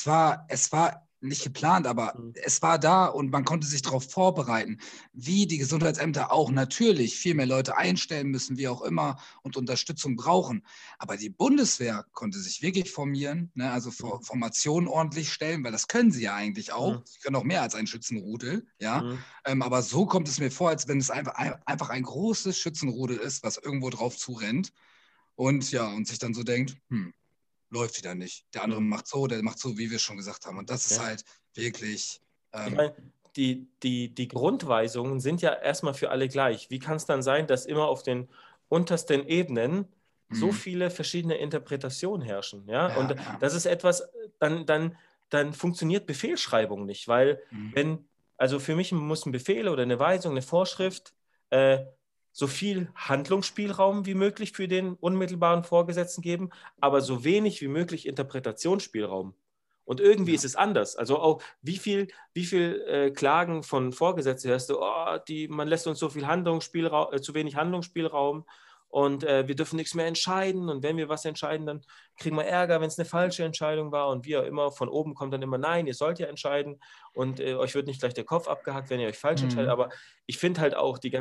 nicht geplant, aber es war da und man konnte sich darauf vorbereiten, wie die Gesundheitsämter auch natürlich viel mehr Leute einstellen müssen, wie auch immer, und Unterstützung brauchen. Aber die Bundeswehr konnte sich wirklich formieren, ne, also Formationen ordentlich stellen, weil das können sie ja eigentlich auch. Sie können auch mehr als ein Schützenrudel, ja. Aber so kommt es mir vor, als wenn es einfach ein großes Schützenrudel ist, was irgendwo drauf zurennt und sich dann so denkt, läuft wieder nicht. Der andere macht so, der macht so, wie wir schon gesagt haben. Und das ist halt wirklich... ich meine, die Grundweisungen sind ja erstmal für alle gleich. Wie kann es dann sein, dass immer auf den untersten Ebenen so viele verschiedene Interpretationen herrschen? Ja? Und das ist etwas, dann funktioniert Befehlsschreibung nicht, weil also für mich muss ein Befehl oder eine Weisung, eine Vorschrift so viel Handlungsspielraum wie möglich für den unmittelbaren Vorgesetzten geben, aber so wenig wie möglich Interpretationsspielraum. Und irgendwie ist es anders. Also auch wie viel Klagen von Vorgesetzten hörst du, man lässt uns so viel zu wenig Handlungsspielraum und wir dürfen nichts mehr entscheiden und wenn wir was entscheiden, dann kriegen wir Ärger, wenn es eine falsche Entscheidung war und wie auch immer, von oben kommt dann immer, nein, ihr sollt ja entscheiden und euch wird nicht gleich der Kopf abgehackt, wenn ihr euch falsch entscheidet, aber ich finde halt auch die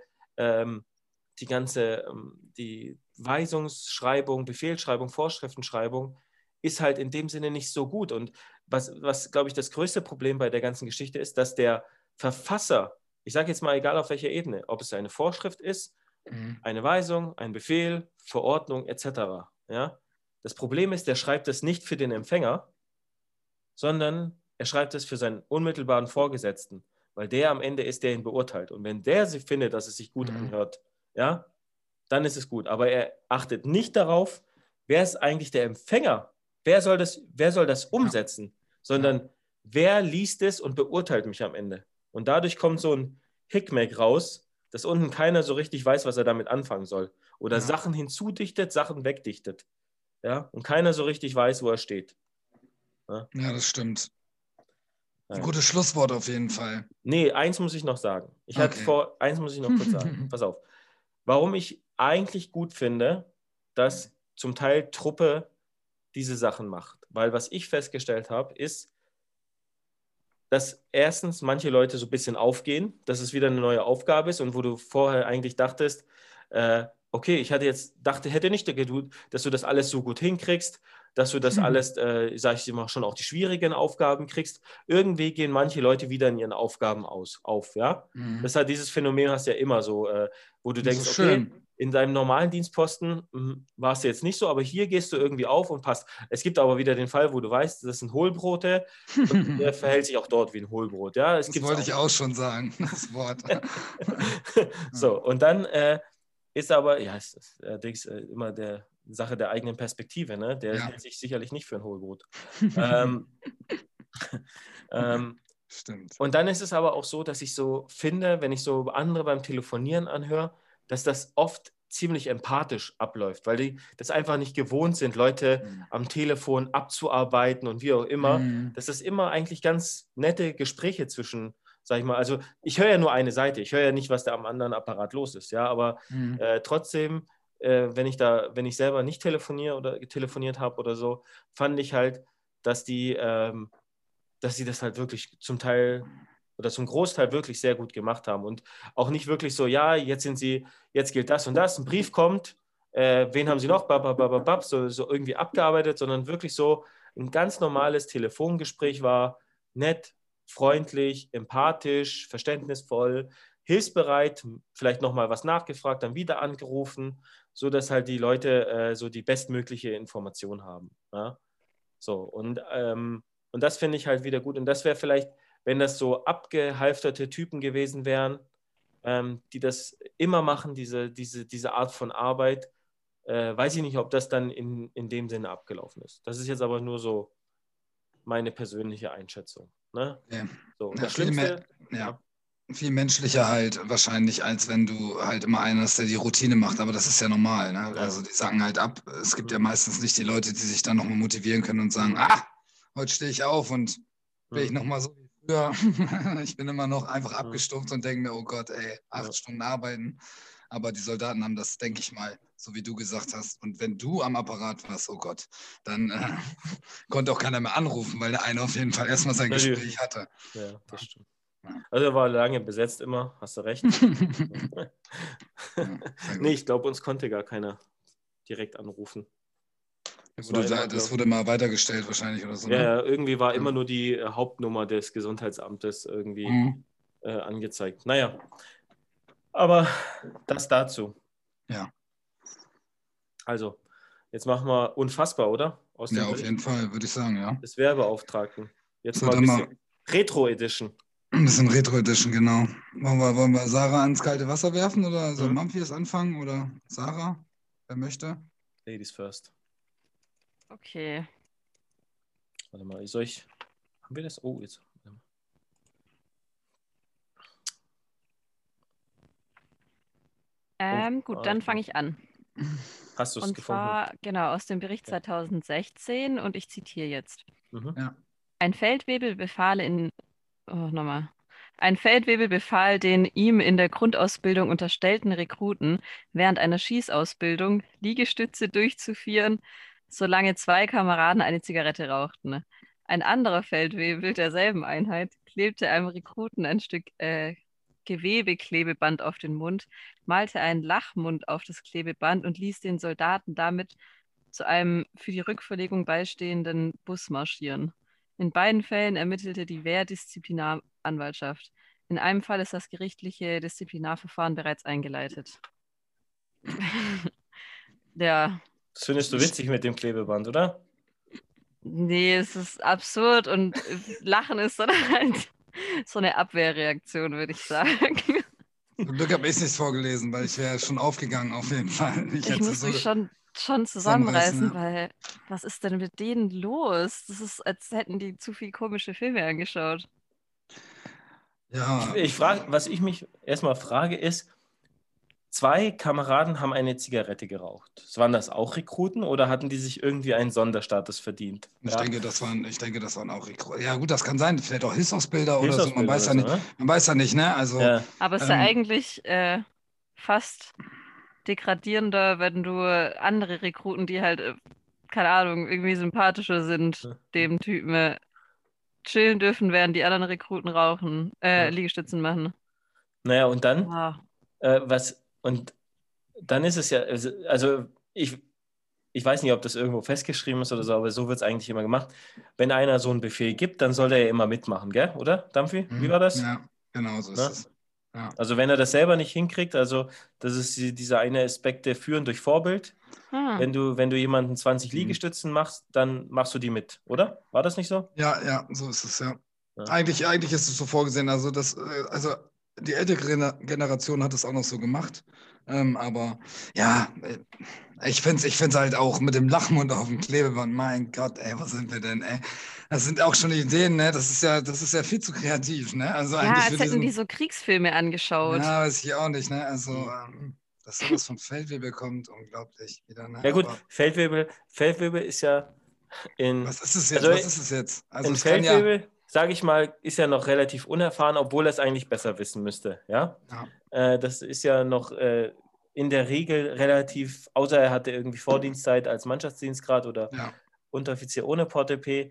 Weisungsschreibung, Befehlsschreibung, Vorschriftenschreibung ist halt in dem Sinne nicht so gut. Und was glaube ich, das größte Problem bei der ganzen Geschichte ist, dass der Verfasser, ich sage jetzt mal, egal auf welcher Ebene, ob es eine Vorschrift ist, eine Weisung, ein Befehl, Verordnung etc. Ja? Das Problem ist, der schreibt es nicht für den Empfänger, sondern er schreibt es für seinen unmittelbaren Vorgesetzten, weil der am Ende ist, der ihn beurteilt. Und wenn der findet, dass es sich gut anhört, ja, dann ist es gut. Aber er achtet nicht darauf, wer ist eigentlich der Empfänger? Wer soll das umsetzen? Sondern wer liest es und beurteilt mich am Ende? Und dadurch kommt so ein Hickmack raus, dass unten keiner so richtig weiß, was er damit anfangen soll. Oder Sachen hinzudichtet, Sachen wegdichtet. Ja? Und keiner so richtig weiß, wo er steht. Ja, das stimmt. Ein gutes Schlusswort auf jeden Fall. Nee, eins muss ich noch sagen. Eins muss ich noch kurz sagen. Pass auf. Warum ich eigentlich gut finde, dass zum Teil Truppe diese Sachen macht. Weil was ich festgestellt habe, ist, dass erstens manche Leute so ein bisschen aufgehen, dass es wieder eine neue Aufgabe ist und wo du vorher eigentlich dachtest, okay, ich hätte nicht gedacht, dass du das alles so gut hinkriegst, dass du das alles, sage ich dir mal, schon auch die schwierigen Aufgaben kriegst. Irgendwie gehen manche Leute wieder in ihren Aufgaben auf, ja. Das ist halt dieses Phänomen, hast du ja immer so, wo du denkst, so okay, in deinem normalen Dienstposten war es jetzt nicht so, aber hier gehst du irgendwie auf und passt. Es gibt aber wieder den Fall, wo du weißt, das sind Hohlbrote und der verhält sich auch dort wie ein Hohlbrot. Ja, das wollte ich auch schon sagen, das Wort. So, und dann ist aber, es ist immer der Sache der eigenen Perspektive, ne? Der hält sich sicherlich nicht für ein Hohlbrot. Stimmt. Und dann ist es aber auch so, dass ich so finde, wenn ich so andere beim Telefonieren anhöre, dass das oft ziemlich empathisch abläuft, weil die das einfach nicht gewohnt sind, Leute am Telefon abzuarbeiten und wie auch immer. Das ist immer eigentlich ganz nette Gespräche zwischen, sag ich mal, also ich höre ja nur eine Seite, ich höre ja nicht, was da am anderen Apparat los ist, ja, aber trotzdem, wenn ich selber nicht telefoniere oder telefoniert habe oder so, fand ich halt, dass sie das halt wirklich zum Teil oder zum Großteil wirklich sehr gut gemacht haben und auch nicht wirklich so, ja, jetzt gilt das und das, ein Brief kommt, wen haben Sie noch, so irgendwie abgearbeitet, sondern wirklich so ein ganz normales Telefongespräch war, nett, freundlich, empathisch, verständnisvoll, hilfsbereit, vielleicht nochmal was nachgefragt, dann wieder angerufen, sodass halt die Leute so die bestmögliche Information haben. Ja? So, und das finde ich halt wieder gut. Und das wäre vielleicht, wenn das so abgehalfterte Typen gewesen wären, die das immer machen, diese Art von Arbeit, weiß ich nicht, ob das dann in dem Sinne abgelaufen ist. Das ist jetzt aber nur so meine persönliche Einschätzung. Ne? Ja. So, das Schlimmste... Viel menschlicher halt wahrscheinlich, als wenn du halt immer einen hast, der die Routine macht. Aber das ist ja normal. Ne? Ja. Also die sacken halt ab. Es gibt ja meistens nicht die Leute, die sich dann nochmal motivieren können und sagen, heute stehe ich auf und bin ich nochmal so wie früher. Ich bin immer noch einfach abgestumpft und denke mir, oh Gott, 8 Stunden arbeiten. Aber die Soldaten haben das, denke ich mal, so wie du gesagt hast. Und wenn du am Apparat warst, oh Gott, dann konnte auch keiner mehr anrufen, weil der eine auf jeden Fall erstmal sein Gespräch hatte. Ja, das stimmt. Also er war lange besetzt immer, hast du recht. Nee, ich glaube, uns konnte gar keiner direkt anrufen. Das wurde mal weitergestellt wahrscheinlich oder so. Ne? Ja, irgendwie war immer nur die Hauptnummer des Gesundheitsamtes irgendwie angezeigt. Naja, aber das dazu. Ja. Also, jetzt machen wir unfassbar, oder? Auf jeden Fall, würde ich sagen, ja. Das Werbeauftragten. Jetzt mal ein bisschen Retro-Edition. Ein bisschen Retro-Edition, genau. Wollen wir Sarah ins kalte Wasser werfen oder soll Mamphias anfangen oder Sarah? Wer möchte? Ladies first. Okay. Warte mal, haben wir das? Oh, jetzt. Gut, dann fange ich an. Hast du es gefunden? Und zwar, genau, aus dem Bericht 2016 und ich zitiere jetzt. Ja. Ein Feldwebel befahl den ihm in der Grundausbildung unterstellten Rekruten während einer Schießausbildung Liegestütze durchzuführen, solange 2 Kameraden eine Zigarette rauchten. Ein anderer Feldwebel derselben Einheit klebte einem Rekruten ein Stück Gewebeklebeband auf den Mund, malte einen Lachmund auf das Klebeband und ließ den Soldaten damit zu einem für die Rückverlegung beistehenden Bus marschieren. In beiden Fällen ermittelte die Wehrdisziplinaranwaltschaft. In einem Fall ist das gerichtliche Disziplinarverfahren bereits eingeleitet. Ja. Das findest du witzig mit dem Klebeband, oder? Nee, es ist absurd und Lachen ist dann halt so eine Abwehrreaktion, würde ich sagen. Zum Glück habe ich es nicht vorgelesen, weil ich wäre schon aufgegangen auf jeden Fall. Ich muss mich schon zusammenreißen, weil was ist denn mit denen los? Das ist, als hätten die zu viel komische Filme angeschaut. Ja, Was ich mich erstmal frage, ist, 2 Kameraden haben eine Zigarette geraucht. Waren das auch Rekruten oder hatten die sich irgendwie einen Sonderstatus verdient? ich denke, das waren auch Rekruten. Ja gut, das kann sein, vielleicht auch Hilfsausbilder oder so, man weiß ja nicht. Man weiß ja nicht, ne? Also, Ja. Aber es ist ja eigentlich fast degradierender, wenn du andere Rekruten, die halt, keine Ahnung, irgendwie sympathischer sind, dem Typen chillen dürfen, während die anderen Rekruten rauchen, Liegestützen machen. Naja, und dann, Ah. und dann ist es ja, also ich weiß nicht, ob das irgendwo festgeschrieben ist oder so, aber so wird es eigentlich immer gemacht. Wenn einer so einen Befehl gibt, dann soll er ja immer mitmachen, gell? Oder, Dampfi? Wie war das? Ja, genau so ist es. Ja. Also wenn er das selber nicht hinkriegt, also das ist dieser eine Aspekt der Führen durch Vorbild. Wenn du jemanden 20 Liegestützen machst, dann machst du die mit, oder? War das nicht so? Ja, so ist es, ja. Eigentlich ist es so vorgesehen, also die ältere Generation hat es auch noch so gemacht. Aber ja, ich finde es halt auch mit dem Lachmund auf dem Klebeband, mein Gott, ey, was sind wir denn, ey? Das sind auch schon Ideen, ne? Das ist ja viel zu kreativ, ne? Also Ja, eigentlich als hätten die so Kriegsfilme angeschaut. Ja, weiß ich auch nicht, ne? Also, dass sowas von Feldwebel kommt, unglaublich wieder, ne? Ja gut, Aber Feldwebel ist ja in... was ist es jetzt? Also in es kann Feldwebel, sage ich mal, ist ja noch relativ unerfahren, obwohl er es eigentlich besser wissen müsste, ja? Das ist ja noch in der Regel relativ, außer er hatte irgendwie Vordienstzeit als Mannschaftsdienstgrad oder Unteroffizier ohne Portepee,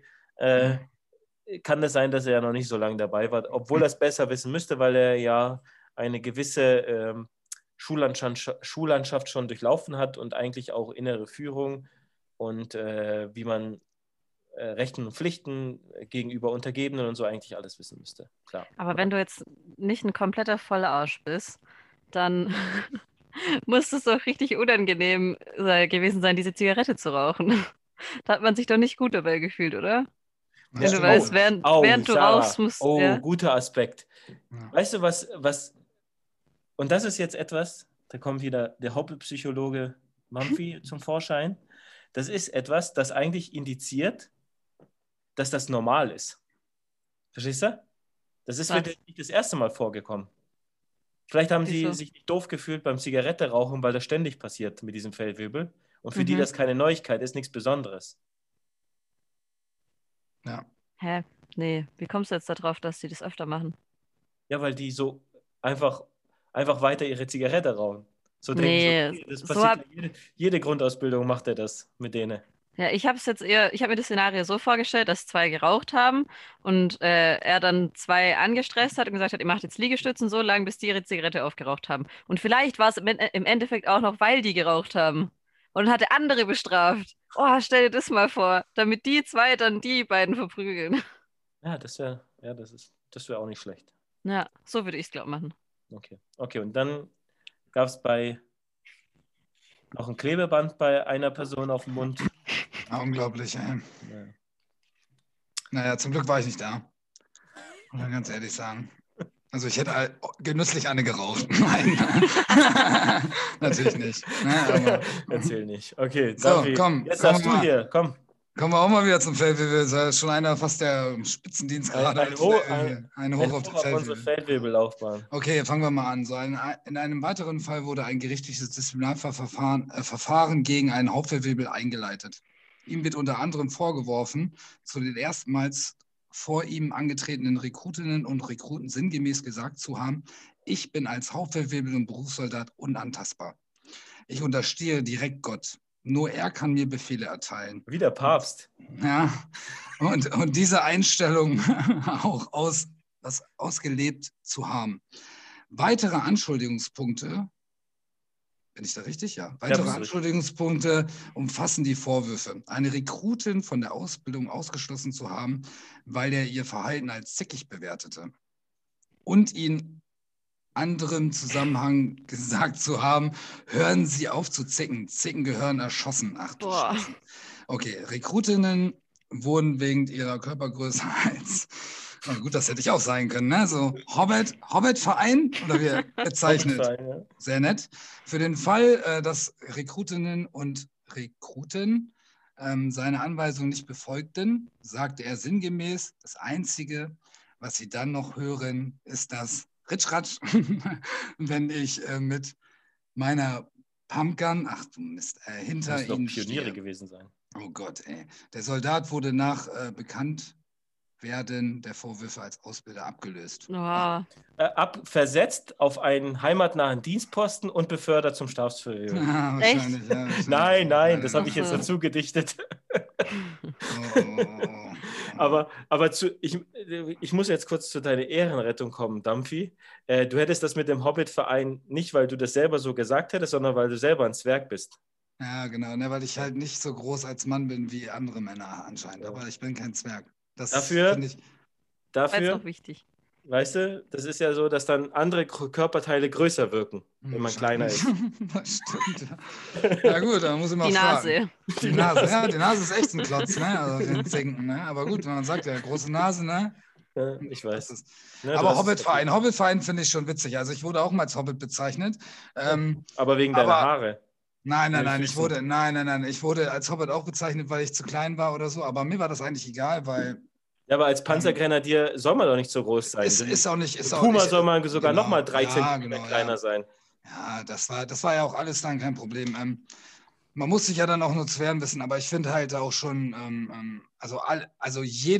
kann es sein, dass er ja noch nicht so lange dabei war, obwohl er es besser wissen müsste, weil er ja eine gewisse Schullandschaft schon durchlaufen hat und eigentlich auch innere Führung und wie man Rechten und Pflichten gegenüber Untergebenen und so eigentlich alles wissen müsste. Klar. Aber wenn du jetzt nicht ein kompletter Vollarsch bist, dann muss es doch richtig unangenehm gewesen sein, diese Zigarette zu rauchen. Da hat man sich doch nicht gut dabei gefühlt, oder? Wenn du weißt, während du rauchst, musst du. Oh, guter Aspekt. Ja. Weißt du, was. Und das ist jetzt etwas, da kommt wieder der Hobbypsychologe Mumphy zum Vorschein. Das ist etwas, das eigentlich indiziert, dass das normal ist. Verstehst du? Das ist nicht das erste Mal vorgekommen. Vielleicht haben sie sich nicht doof gefühlt beim Zigarette rauchen, weil das ständig passiert mit diesem Feldwebel. Und für die das keine Neuigkeit ist, nichts Besonderes. Ja. Hä? Nee, wie kommst du jetzt darauf, dass sie das öfter machen? Ja, weil die so einfach weiter ihre Zigarette rauchen. So denken das passiert jede Grundausbildung macht er das mit denen. Ja, ich habe mir das Szenario so vorgestellt, dass 2 geraucht haben und er dann 2 angestresst hat und gesagt hat, ihr macht jetzt Liegestützen so lange, bis die ihre Zigarette aufgeraucht haben. Und vielleicht war es im Endeffekt auch noch, weil die geraucht haben. Und hat der andere bestraft. Oh, stell dir das mal vor, damit die 2 dann die beiden verprügeln. Ja, das wäre auch nicht schlecht. Ja, so würde ich es, glaube ich, machen. Okay, und dann gab es noch ein Klebeband bei einer Person auf dem Mund. Ja, unglaublich, ey. Ja. Naja, zum Glück war ich nicht da. Muss man ganz ehrlich sagen. Also ich hätte genüsslich eine geraucht. Nein. Natürlich nicht. Aber erzähl nicht. Okay, so, komm. Jetzt darfst du hier, komm. Kommen wir auch mal wieder zum Feldwebel. Das ist schon einer fast der Spitzendienst gerade. Ein Hoch auf unsere Feldwebellaufbahn. Okay, fangen wir mal an. So in einem weiteren Fall wurde ein gerichtliches Disziplinarverfahren gegen einen Hauptfeldwebel eingeleitet. Ihm wird unter anderem vorgeworfen, zu den erstmals vor ihm angetretenen Rekrutinnen und Rekruten sinngemäß gesagt zu haben, ich bin als Hauptfeldwebel und Berufssoldat unantastbar. Ich unterstehe direkt Gott. Nur er kann mir Befehle erteilen. Wie der Papst. Ja, und diese Einstellung auch ausgelebt zu haben. Weitere Anschuldigungspunkte, bin ich da richtig? Ja. Weitere Anschuldigungspunkte umfassen die Vorwürfe, eine Rekrutin von der Ausbildung ausgeschlossen zu haben, weil er ihr Verhalten als zickig bewertete. Und ihn anderem Zusammenhang gesagt zu haben, hören Sie auf zu zicken. Zicken gehören erschossen. Ach du Scheiße. Okay, Rekrutinnen wurden wegen ihrer Körpergröße als Na gut, das hätte ich auch sein können, ne? So Hobbit-Verein oder wie bezeichnet. Ja. Sehr nett. Für den Fall, dass Rekrutinnen und Rekruten seine Anweisungen nicht befolgten, sagte er sinngemäß, das Einzige, was sie dann noch hören, ist das Ritschratsch, wenn ich mit meiner Pumpgun, ach du Mist, hinter Muss doch ihnen Pioniere stehe. gewesen sein. Oh Gott, ey. Der Soldat wurde nach Bekanntwerden der Vorwürfe als Ausbilder abgelöst. Oh. Versetzt auf einen heimatnahen Dienstposten und befördert zum Stabsführer. Ja, wahrscheinlich, ja, wahrscheinlich. Nein, das habe ich jetzt dazu gedichtet. Aber ich muss jetzt kurz zu deiner Ehrenrettung kommen, Dampfi. Du hättest das mit dem Hobbit-Verein nicht, weil du das selber so gesagt hättest, sondern weil du selber ein Zwerg bist. Ja, genau, ne, weil ich halt nicht so groß als Mann bin wie andere Männer anscheinend. Aber ich bin kein Zwerg. Das finde ich. Das ist noch wichtig. Weißt du, das ist ja so, dass dann andere Körperteile größer wirken, wenn man kleiner ist. Das stimmt. Ja gut, dann muss ich mal fragen. Die Nase, ja, die Nase ist echt ein Klotz, ne? Also den Zinken, ne? Aber gut, man sagt ja, große Nase, ne? Ja, ich weiß. Aber Hobbit-Verein finde ich schon witzig. Also ich wurde auch mal als Hobbit bezeichnet. Aber wegen deiner Haare. Nein, ich wurde als Hobbit auch bezeichnet, weil ich zu klein war oder so. Aber mir war das eigentlich egal, weil... Ja, aber als Panzergrenadier soll man doch nicht so groß sein. Ist auch nicht. Puma soll man sogar noch mal 3 Zentimeter kleiner sein. Ja, das war ja auch alles dann kein Problem. Man muss sich ja dann auch nur zu wehren wissen, aber ich finde halt auch schon, also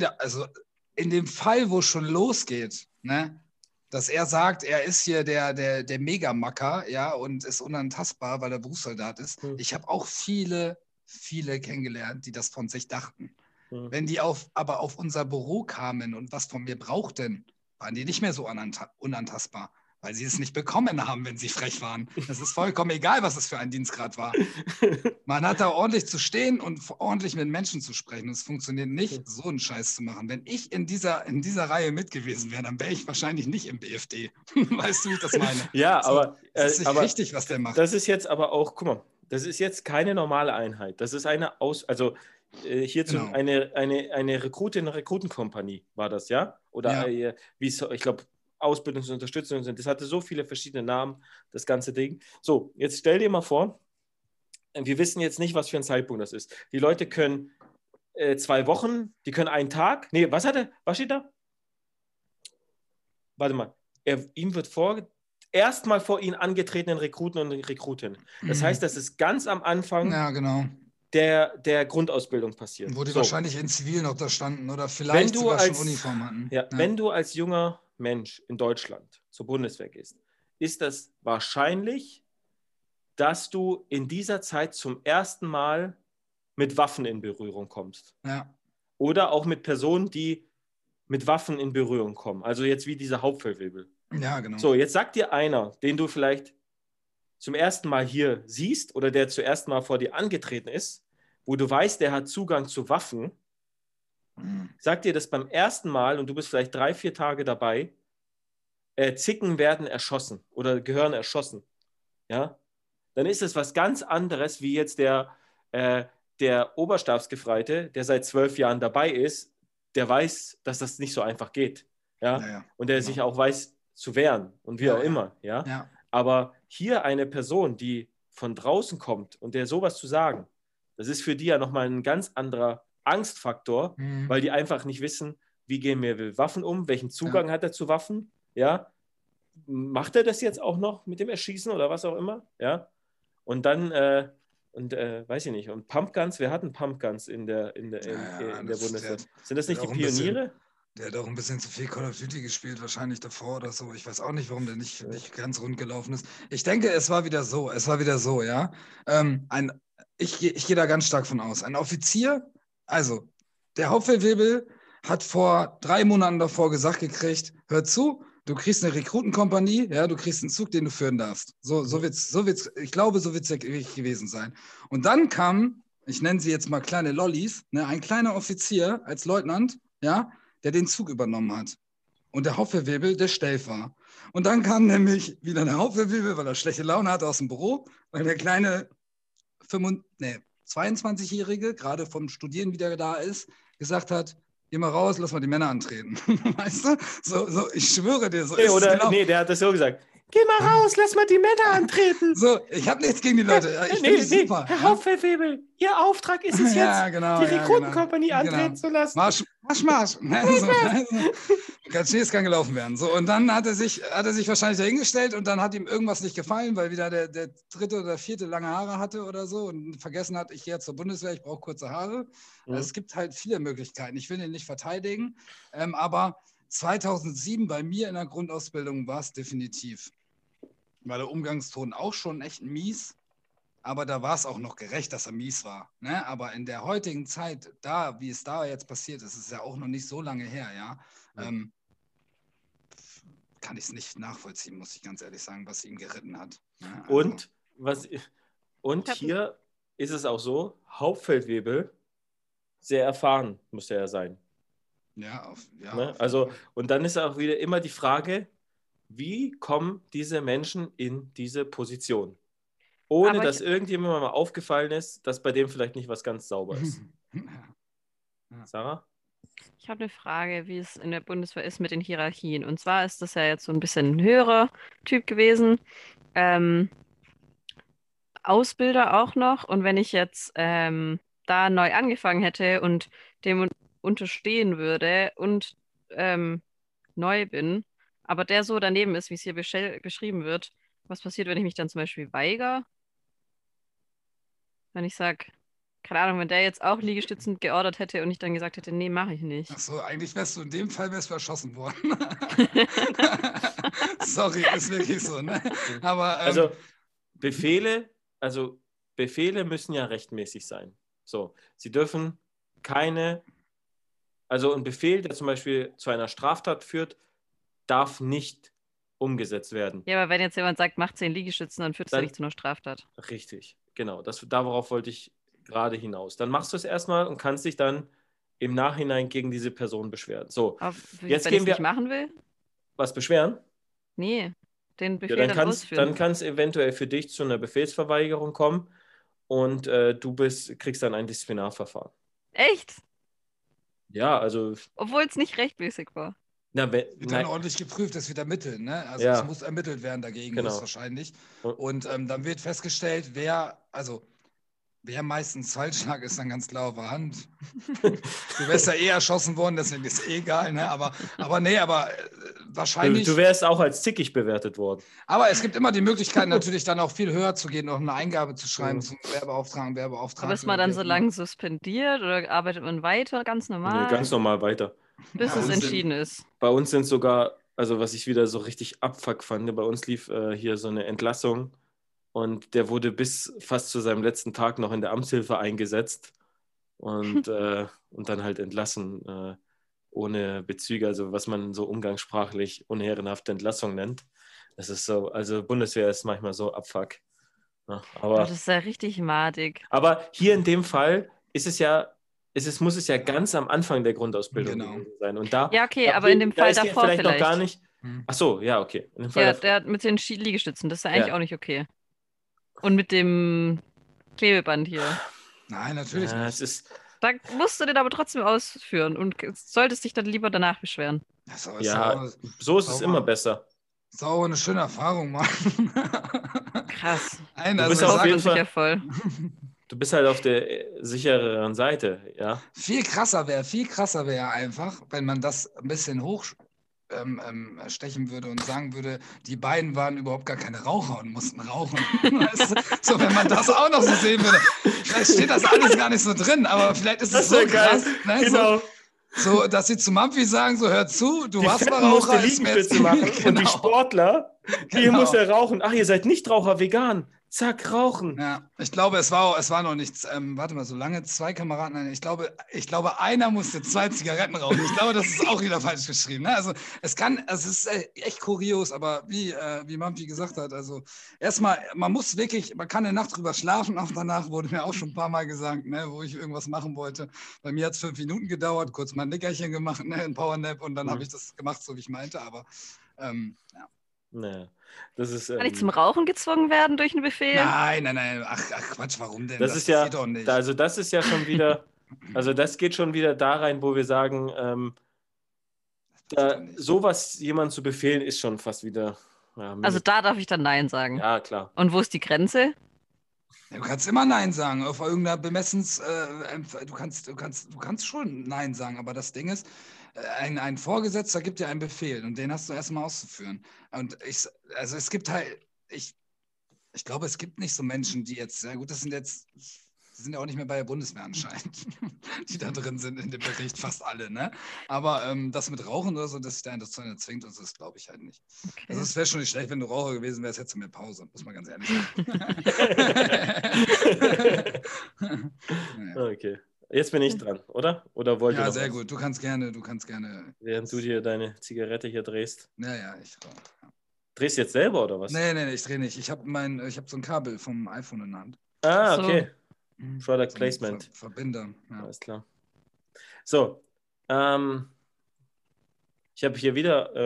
in dem Fall, wo es schon losgeht, ne, dass er sagt, er ist hier der Megamacker, ja, und ist unantastbar, weil er Berufssoldat ist. Ich habe auch viele kennengelernt, die das von sich dachten. Wenn die aber auf unser Büro kamen und was von mir brauchten, waren die nicht mehr so unantastbar, weil sie es nicht bekommen haben, wenn sie frech waren. Das ist vollkommen egal, was es für ein Dienstgrad war. Man hat da ordentlich zu stehen und ordentlich mit Menschen zu sprechen. Es funktioniert nicht, so einen Scheiß zu machen. Wenn ich in dieser Reihe mit gewesen wäre, dann wäre ich wahrscheinlich nicht im BFD. Weißt du, wie ich das meine? Ja, so, aber... Das ist nicht richtig, was der macht. Das ist jetzt aber auch, guck mal, das ist jetzt keine normale Einheit. Das ist eine hierzu Genau. eine Rekrutenkompanie war das, ja? Oder ich glaube, Ausbildungsunterstützung sind. Das hatte so viele verschiedene Namen, das ganze Ding. So, jetzt stell dir mal vor, wir wissen jetzt nicht, was für ein Zeitpunkt das ist. Die Leute können 2 Wochen, die können einen Tag. Nee, was steht da? Warte mal. Ihm wird erstmal vor ihnen angetretenen Rekruten und Rekrutinnen. Das heißt, das ist ganz am Anfang der Grundausbildung passiert. Wo die wahrscheinlich in Zivil noch da standen oder vielleicht sogar schon Uniform hatten. Ja, wenn du als junger Mensch in Deutschland zur Bundeswehr gehst, ist das wahrscheinlich, dass du in dieser Zeit zum ersten Mal mit Waffen in Berührung kommst. Ja. Oder auch mit Personen, die mit Waffen in Berührung kommen. Also jetzt wie dieser Hauptfeldwebel. Ja, genau. So, jetzt sagt dir einer, den du vielleicht zum ersten Mal hier siehst oder der zuerst mal vor dir angetreten ist, wo du weißt, der hat Zugang zu Waffen, sagt dir das beim ersten Mal und du bist vielleicht 3-4 Tage dabei, Zicken werden erschossen oder gehören erschossen. Ja? Dann ist es was ganz anderes, wie jetzt der Oberstabsgefreite, der seit 12 Jahren dabei ist, der weiß, dass das nicht so einfach geht. Ja? Und der sich auch weiß zu wehren und wie auch immer. Ja? Aber hier eine Person, die von draußen kommt und der sowas zu sagen, das ist für die ja nochmal ein ganz anderer Angstfaktor, weil die einfach nicht wissen, wie gehen wir mit Waffen um, welchen Zugang hat er zu Waffen, ja? Macht er das jetzt auch noch mit dem Erschießen oder was auch immer, ja? Und dann, weiß ich nicht, und Pumpguns, wir hatten Pumpguns in der Bundeswehr. Sind das nicht die Pioniere? Der hat auch ein bisschen zu viel Call of Duty gespielt, wahrscheinlich davor oder so. Ich weiß auch nicht, warum der nicht ganz rund gelaufen ist. Ich denke, es war wieder so, ja. Ich gehe da ganz stark von aus. Ein Offizier, also der Hauptfeldwebel hat vor 3 Monaten davor gesagt gekriegt, hör zu, du kriegst eine Rekrutenkompanie, ja, du kriegst einen Zug, den du führen darfst. Ich glaube, so wird es ja gewesen sein. Und dann kam, ich nenne sie jetzt mal kleine Lollis, ne, ein kleiner Offizier als Leutnant, ja, der den Zug übernommen hat. Und der Hauptfeldwebel, der Stellv war. Und dann kam nämlich wieder der Hauptfeldwebel, weil er schlechte Laune hatte aus dem Büro, weil der kleine 22-Jährige, gerade vom Studieren wieder da ist, gesagt hat, geh mal raus, lass mal die Männer antreten. Weißt du? So, ich schwöre dir, so Nee, ist es oder, genau. nee, der hat das so gesagt. Geh mal raus, lass mal die Männer antreten. So, ich habe nichts gegen die Leute. Ich finde es super. Herr Hauptfeldwebel, Ihr Auftrag ist es jetzt, Ja, genau, die Rekrutenkompanie antreten zu lassen. Marsch. Es kann gelaufen werden. So, und dann hat er sich wahrscheinlich dahingestellt und dann hat ihm irgendwas nicht gefallen, weil wieder der dritte oder vierte lange Haare hatte oder so und vergessen hat, ich gehe jetzt zur Bundeswehr, ich brauche kurze Haare. Also es gibt halt viele Möglichkeiten. Ich will ihn nicht verteidigen, aber 2007 bei mir in der Grundausbildung war es definitiv. War der Umgangston auch schon echt mies, aber da war es auch noch gerecht, dass er mies war. Ne? Aber in der heutigen Zeit, da, wie es da jetzt passiert ist, ist ja auch noch nicht so lange her, ja. Kann ich es nicht nachvollziehen, muss ich ganz ehrlich sagen, was ihn geritten hat. Ne? Also, und hier ist es auch so, Hauptfeldwebel, sehr erfahren muss er ja sein. Ja, Ne? Also, und dann ist auch wieder immer die Frage, wie kommen diese Menschen in diese Position? Ohne dass irgendjemandem mal aufgefallen ist, dass bei dem vielleicht nicht was ganz sauber ist. Sarah? Ich habe eine Frage, wie es in der Bundeswehr ist mit den Hierarchien. Und zwar ist das ja jetzt so ein bisschen ein höherer Typ gewesen. Ausbilder auch noch. Und wenn ich jetzt da neu angefangen hätte und dem unterstehen würde und neu bin, aber der so daneben ist, wie es hier beschrieben wird, was passiert, wenn ich mich dann zum Beispiel weigere? Wenn ich sage, keine Ahnung, wenn der jetzt auch Liegestützen geordert hätte und ich dann gesagt hätte, nee, mache ich nicht. Ach so, eigentlich wärst du in dem Fall erschossen worden. Sorry, ist wirklich so, ne? Aber, also Befehle müssen ja rechtmäßig sein. So, sie dürfen also ein Befehl, der zum Beispiel zu einer Straftat führt, darf nicht umgesetzt werden. Ja, aber wenn jetzt jemand sagt, mach 10 Liegestützen, dann führt es ja nicht zu einer Straftat. Richtig, genau. Darauf wollte ich gerade hinaus. Dann machst du es erstmal und kannst dich dann im Nachhinein gegen diese Person beschweren. So, jetzt wenn ich es nicht machen will? Was beschweren? Nee, den Befehl dann ausführen. Dann kann es eventuell für dich zu einer Befehlsverweigerung kommen und du kriegst dann ein Disziplinarverfahren. Echt? Ja, also... Obwohl es nicht rechtmäßig war. Wird dann ordentlich geprüft, das wird ermittelt, ne? Also es muss ermittelt werden dagegen, höchstwahrscheinlich. Und dann wird festgestellt, wer meistens falsch lag, ist dann ganz klar auf der Hand. Du wärst ja erschossen worden, deswegen ist egal, ne? Aber wahrscheinlich... Du wärst auch als zickig bewertet worden. Aber es gibt immer die Möglichkeit, natürlich dann auch viel höher zu gehen, noch eine Eingabe zu schreiben zum Werbeauftrag. Aber ist man dann so lange suspendiert oder arbeitet man weiter, ganz normal? Nee, ganz normal weiter. Bis es entschieden ist. Bei uns sind sogar, also was ich wieder so richtig abfuck fand, bei uns lief hier so eine Entlassung und der wurde bis fast zu seinem letzten Tag noch in der Amtshilfe eingesetzt und dann halt entlassen ohne Bezüge, also was man so umgangssprachlich unehrenhafte Entlassung nennt. Das ist so, also Bundeswehr ist manchmal so abfuck. Ja, aber das ist ja richtig madig. Aber hier in dem Fall ist muss es ja ganz am Anfang der Grundausbildung gewesen sein. Und ja, okay, aber in dem Fall davor vielleicht noch gar nicht. Ach so, ja, okay. In dem Fall der mit den Liegestützen, das ist ja eigentlich auch nicht okay. Und mit dem Klebeband hier. Nein, natürlich nicht. Da musst du den aber trotzdem ausführen und solltest dich dann lieber danach beschweren. So ist es immer besser. Das ist auch eine schöne Erfahrung, Mann. Krass. Du bist auf jeden Fall voll. Du bist halt auf der sichereren Seite, ja. Viel krasser wäre einfach, wenn man das ein bisschen hochstechen würde und sagen würde, die beiden waren überhaupt gar keine Raucher und mussten rauchen. Weißt du? So, wenn man das auch noch so sehen würde. Vielleicht steht das alles gar nicht so drin, aber vielleicht ist es so krass. Ne? Genau. So, dass sie zu Mampfi sagen, so hör zu, du warst mal Raucher. Die Liegestütze machen und die Sportler, hier muss er rauchen. Ach, ihr seid nicht Raucher, vegan. Zack, rauchen. Ja, ich glaube, es war noch nichts. Warte mal, so lange 2 Kameraden. Ich glaube, einer musste 2 Zigaretten rauchen. Ich glaube, das ist auch wieder falsch geschrieben. Ne? Also es ist echt kurios, aber wie Mampfi gesagt hat, also erstmal, man kann eine Nacht drüber schlafen, auch danach wurde mir auch schon ein paar Mal gesagt, ne, wo ich irgendwas machen wollte. Bei mir hat es 5 Minuten gedauert, kurz mal ein Nickerchen gemacht, ne, ein Powernap und dann habe ich das gemacht, so wie ich meinte, aber ja. Naja, das ist... Kann ich zum Rauchen gezwungen werden durch einen Befehl? Nein. Ach Quatsch, warum denn? Das ist ja, geht doch nicht. Also das ist ja schon wieder Also das geht schon wieder da rein, wo wir sagen, sowas jemand zu befehlen, ist schon fast wieder... Ja, Also da darf ich dann Nein sagen. Ja, klar. Und wo ist die Grenze? Ja, du kannst immer Nein sagen. Auf irgendeiner du kannst schon Nein sagen, aber das Ding ist, ein Vorgesetzter gibt dir einen Befehl und den hast du erstmal auszuführen. Und also es gibt halt, ich glaube, es gibt nicht so Menschen, die jetzt, ja gut, die sind ja auch nicht mehr bei der Bundeswehr anscheinend, die da drin sind in dem Bericht, fast alle, ne? Aber das mit Rauchen oder so, dass sich da dazu einer zwingt, das glaube ich halt nicht. Okay. Also es wäre schon nicht schlecht, wenn du Raucher gewesen wärst, hättest du mehr Pause, muss man ganz ehrlich sagen. Naja. Okay. Jetzt bin ich dran, oder? Oder wollt ihr Ja, noch sehr was? gut. Du kannst gerne. Während du dir deine Zigarette hier drehst. Ja, ich rauche. Ja. Drehst du jetzt selber oder was? Nee, ich drehe nicht. Ich habe so ein Kabel vom iPhone in der Hand. Ah, So. okay. Product So ein Placement. Verbinder. Ja. Alles klar. So. Ich habe hier wieder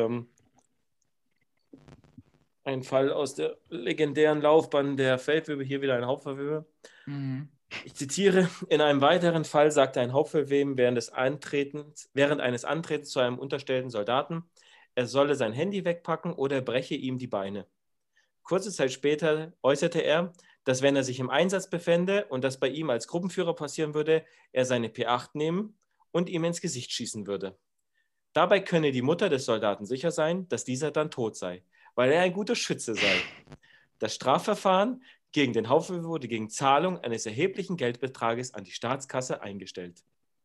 einen Fall aus der legendären Laufbahn der Feldwebel. Hier wieder ein Hauptverwebel. Mhm. Ich zitiere: In einem weiteren Fall sagte ein Hauptfeldwebel während eines Antretens zu einem unterstellten Soldaten, er solle sein Handy wegpacken oder er breche ihm die Beine. Kurze Zeit später äußerte er, dass wenn er sich im Einsatz befände und das bei ihm als Gruppenführer passieren würde, er seine P8 nehmen und ihm ins Gesicht schießen würde. Dabei könne die Mutter des Soldaten sicher sein, dass dieser dann tot sei, weil er ein guter Schütze sei. Das Strafverfahren gegen den Hauptfeldwebel wurde gegen Zahlung eines erheblichen Geldbetrages an die Staatskasse eingestellt.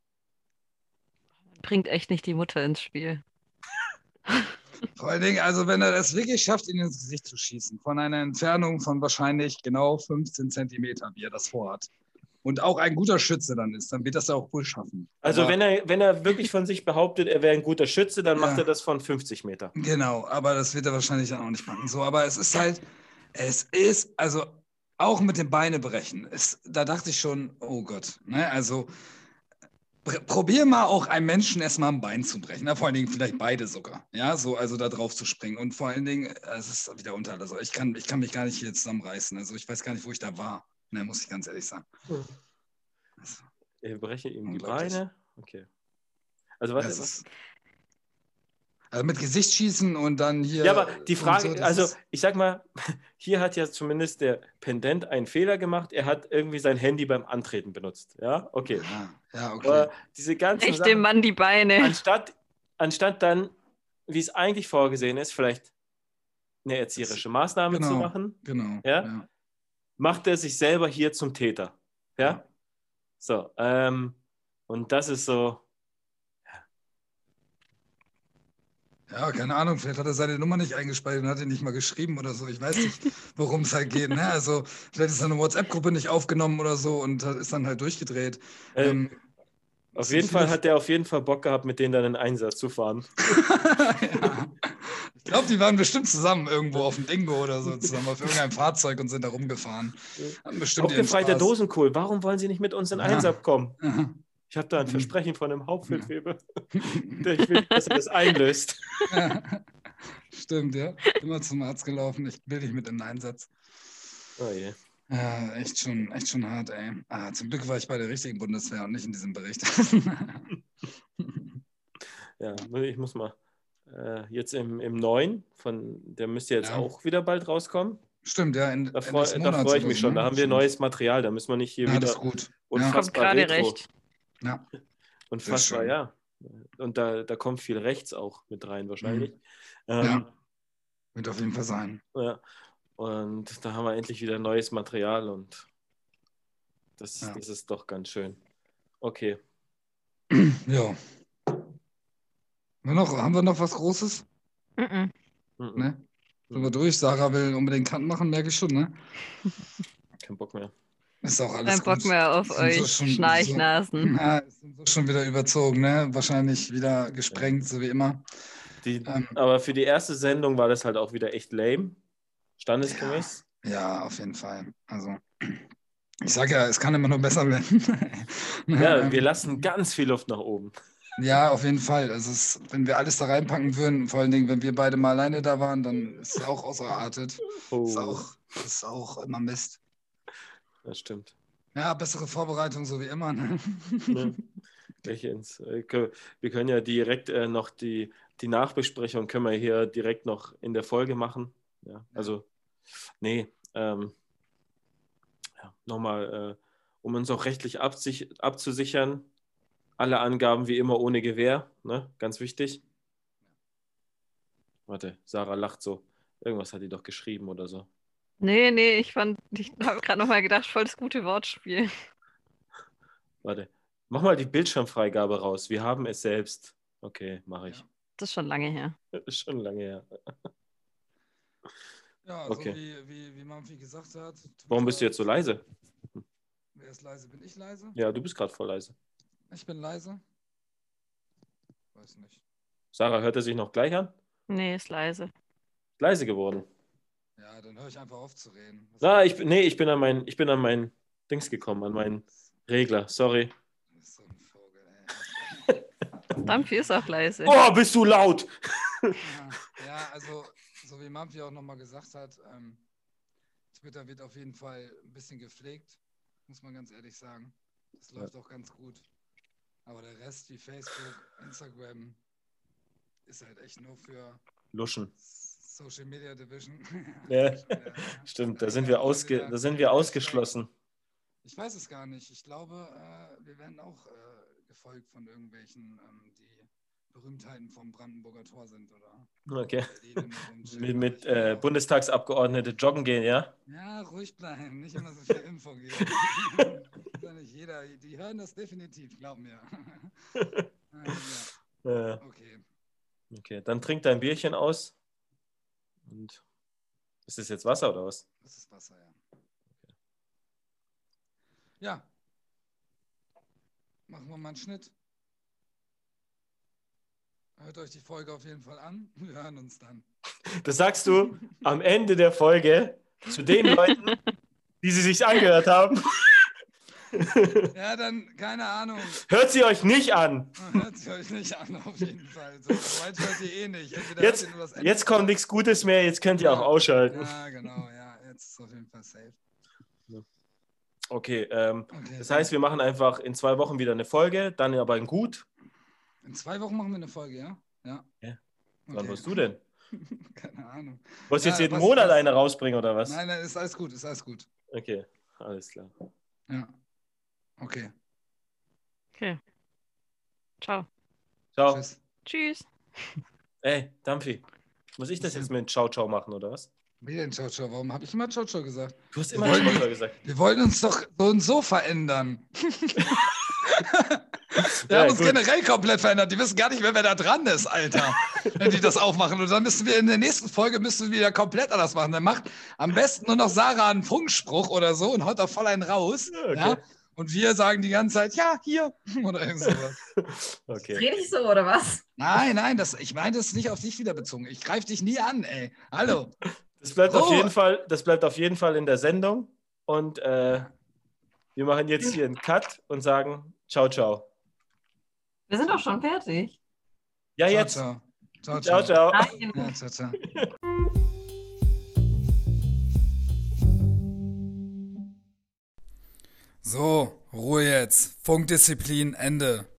Bringt echt nicht die Mutter ins Spiel. Vor allen Dingen, also wenn er es wirklich schafft, ihn ins Gesicht zu schießen, von einer Entfernung von wahrscheinlich genau 15 Zentimeter, wie er das vorhat, und auch ein guter Schütze dann ist, dann wird das ja auch wohl schaffen. Also aber, wenn er wirklich von sich behauptet, er wäre ein guter Schütze, dann macht Ja. er das von 50 Meter. Genau, aber das wird er wahrscheinlich dann auch nicht machen. So, aber es ist, also auch mit dem Beine brechen, da dachte ich schon, oh Gott, ne, also probier mal auch einem Menschen erstmal ein Bein zu brechen, ne? Vor allen Dingen vielleicht beide sogar, ja, so, also da drauf zu springen und vor allen Dingen, es ist wieder unter, also ich kann mich gar nicht hier zusammenreißen, also ich weiß gar nicht, wo ich da war, ne, muss ich ganz ehrlich sagen. Also, Ich breche ihm die unglaublich. Beine. Okay. Also was? Also mit Gesicht schießen und dann hier. Ja, aber die Frage, so, also ich sag mal, hier hat ja zumindest der Pendent einen Fehler gemacht. Er hat irgendwie sein Handy beim Antreten benutzt. Ja, okay. Ja, okay. Aber diese ganzen Echt dem Mann die Beine. Anstatt dann, wie es eigentlich vorgesehen ist, vielleicht eine erzieherische Maßnahme zu machen, Genau. Ja, macht er sich selber hier zum Täter. Ja. So, und das ist so. Ja, keine Ahnung, vielleicht hat er seine Nummer nicht eingespeichert und hat ihn nicht mal geschrieben oder so. Ich weiß nicht, worum es halt geht. Ne? Also vielleicht ist seine WhatsApp-Gruppe nicht aufgenommen oder so und ist dann halt durchgedreht. Auf jeden Fall hat er auf jeden Fall Bock gehabt, mit denen dann in Einsatz zu fahren. Ja. Ich glaube, die waren bestimmt zusammen irgendwo auf dem Dingo oder so, zusammen auf irgendeinem Fahrzeug und sind da rumgefahren. Aufgefreiter Dosenkohl, warum wollen Sie nicht mit uns in Einsatz kommen? Ja. Ich habe da ein Versprechen von einem Hauptfeldwebel, ich will, dass er das einlöst. Ja. Stimmt, ja. Immer zum Arzt gelaufen, ich will nicht mit in den Einsatz. Oh je. Ja, echt schon hart, ey. Zum Glück war ich bei der richtigen Bundeswehr und nicht in diesem Bericht. Ja, ich muss mal. Jetzt im neuen, der müsste jetzt auch wieder bald rauskommen. Stimmt, ja. Da freue ich mich schon. Da haben wir neues Material. Da müssen wir nicht hier wieder. Das ist gut. Unfassbar Kommt gerade Retro. recht. Ja. Unfassbar, ja. Und da kommt viel rechts auch mit rein wahrscheinlich. Ja. Wird auf jeden Fall sein. Ja. Und da haben wir endlich wieder neues Material und das ist doch ganz schön. Okay. Ja. Haben wir noch was Großes? Mhm. Ne? Sind wir durch? Sarah will unbedingt Kant machen, merke ich schon, ne? Kein Bock mehr. Ist auch alles Kein Bock mehr auf euch Schnarchnasen. Sind so schon wieder überzogen, ne? Wahrscheinlich wieder gesprengt, so wie immer. Aber für die erste Sendung war das halt auch wieder echt lame. Standesgemäß. Ja, auf jeden Fall. Also, ich sage ja, es kann immer nur besser werden. Ja, wir lassen ganz viel Luft nach oben. Ja, auf jeden Fall. Also wenn wir alles da reinpacken würden, vor allen Dingen, wenn wir beide mal alleine da waren, dann ist es auch ausgeartet. Oh. Das ist auch immer Mist. Das stimmt. Ja, bessere Vorbereitung, so wie immer. Ne? Ne? Wir können ja direkt noch die Nachbesprechung können wir hier direkt noch in der Folge machen. Ja, also, nee, nochmal, um uns auch rechtlich abzusichern, alle Angaben wie immer ohne Gewähr, ne? Ganz wichtig. Warte, Sarah lacht so. Irgendwas hat die doch geschrieben oder so. Nee, ich habe gerade nochmal gedacht, voll das gute Wortspiel. Warte, mach mal die Bildschirmfreigabe raus. Wir haben es selbst. Okay, mache ich. Ja. Das ist schon lange her. Das ist schon lange her. Ja, Okay. so wie Mampfi gesagt hat. Warum bist du jetzt so leise? Wer ist leise? Bin ich leise? Ja, du bist gerade voll leise. Ich bin leise? Weiß nicht. Sarah, hört er sich noch gleich an? Nee, ist leise. Leise geworden. Ja, dann höre ich einfach auf zu reden. Ich bin an mein Dings gekommen, an meinen Regler. Sorry. Du bist so ein Vogel, ey. Dampfi ist auch leise. Oh, bist du laut! Ja, also, so wie Mampfi auch nochmal gesagt hat, Twitter wird auf jeden Fall ein bisschen gepflegt, muss man ganz ehrlich sagen. Das läuft auch ganz gut. Aber der Rest, wie Facebook, Instagram, ist halt echt nur für Luschen. Social Media Division. Ja, stimmt, da sind wir ausgeschlossen. Ich weiß es gar nicht. Ich glaube, wir werden auch gefolgt von irgendwelchen, die Berühmtheiten vom Brandenburger Tor sind, oder? Okay. Mit Bundestagsabgeordnete joggen gehen, ja? Ja, ruhig bleiben, nicht immer so viel Info geben. Nicht jeder, die hören das definitiv, glaub mir. Ja. Okay, dann trink dein Bierchen aus. Und ist das jetzt Wasser oder was? Das ist Wasser, ja. Okay. Ja. Machen wir mal einen Schnitt. Hört euch die Folge auf jeden Fall an. Wir hören uns dann. Das sagst du am Ende der Folge zu den Leuten, die sie sich angehört haben. Ja, dann, keine Ahnung. Hört sie euch nicht an. Hört sie euch nicht an, auf jeden Fall. So weit hört ihr eh nicht. Jetzt kommt nichts Gutes mehr, jetzt könnt ihr auch ausschalten. Ja, genau, ja. Jetzt ist auf jeden Fall safe. Okay, das heißt, wir machen einfach in 2 Wochen wieder eine Folge, dann aber in gut. In 2 Wochen machen wir eine Folge, ja? Ja. Wann wirst du denn? Keine Ahnung. Wolltest du jetzt jeden Monat eine rausbringen, oder was? Nein, ist alles gut, ist alles gut. Okay, alles klar. Ja. Okay. Ciao. Ciao. Tschüss. Ey, Dampfi, muss ich das jetzt mit Ciao Ciao machen, oder was? Wie denn Ciao Ciao? Warum habe ich immer Ciao Ciao gesagt? Du hast immer Ciao Ciao gesagt. Wir wollten uns doch so und so verändern. Wir haben uns generell komplett verändert. Die wissen gar nicht mehr, wer da dran ist, Alter. Wenn die das aufmachen. Und dann müssen wir in der nächsten Folge wieder komplett anders machen. Dann macht am besten nur noch Sarah einen Funkspruch oder so und haut da voll einen raus. Okay. Ja? Und wir sagen die ganze Zeit, ja, hier. Oder irgend sowas. Okay. Rede ich so, oder was? Nein, ich meine das nicht auf dich wieder bezogen. Ich greife dich nie an, ey. Hallo. Das bleibt auf jeden Fall in der Sendung. Und wir machen jetzt hier einen Cut und sagen Ciao, ciao. Wir sind doch schon fertig. Ja, ciao, jetzt. Ciao. Ciao, ciao. Ciao, Nein. Ja, ciao, ciao. So, Ruhe jetzt. Funkdisziplin, Ende.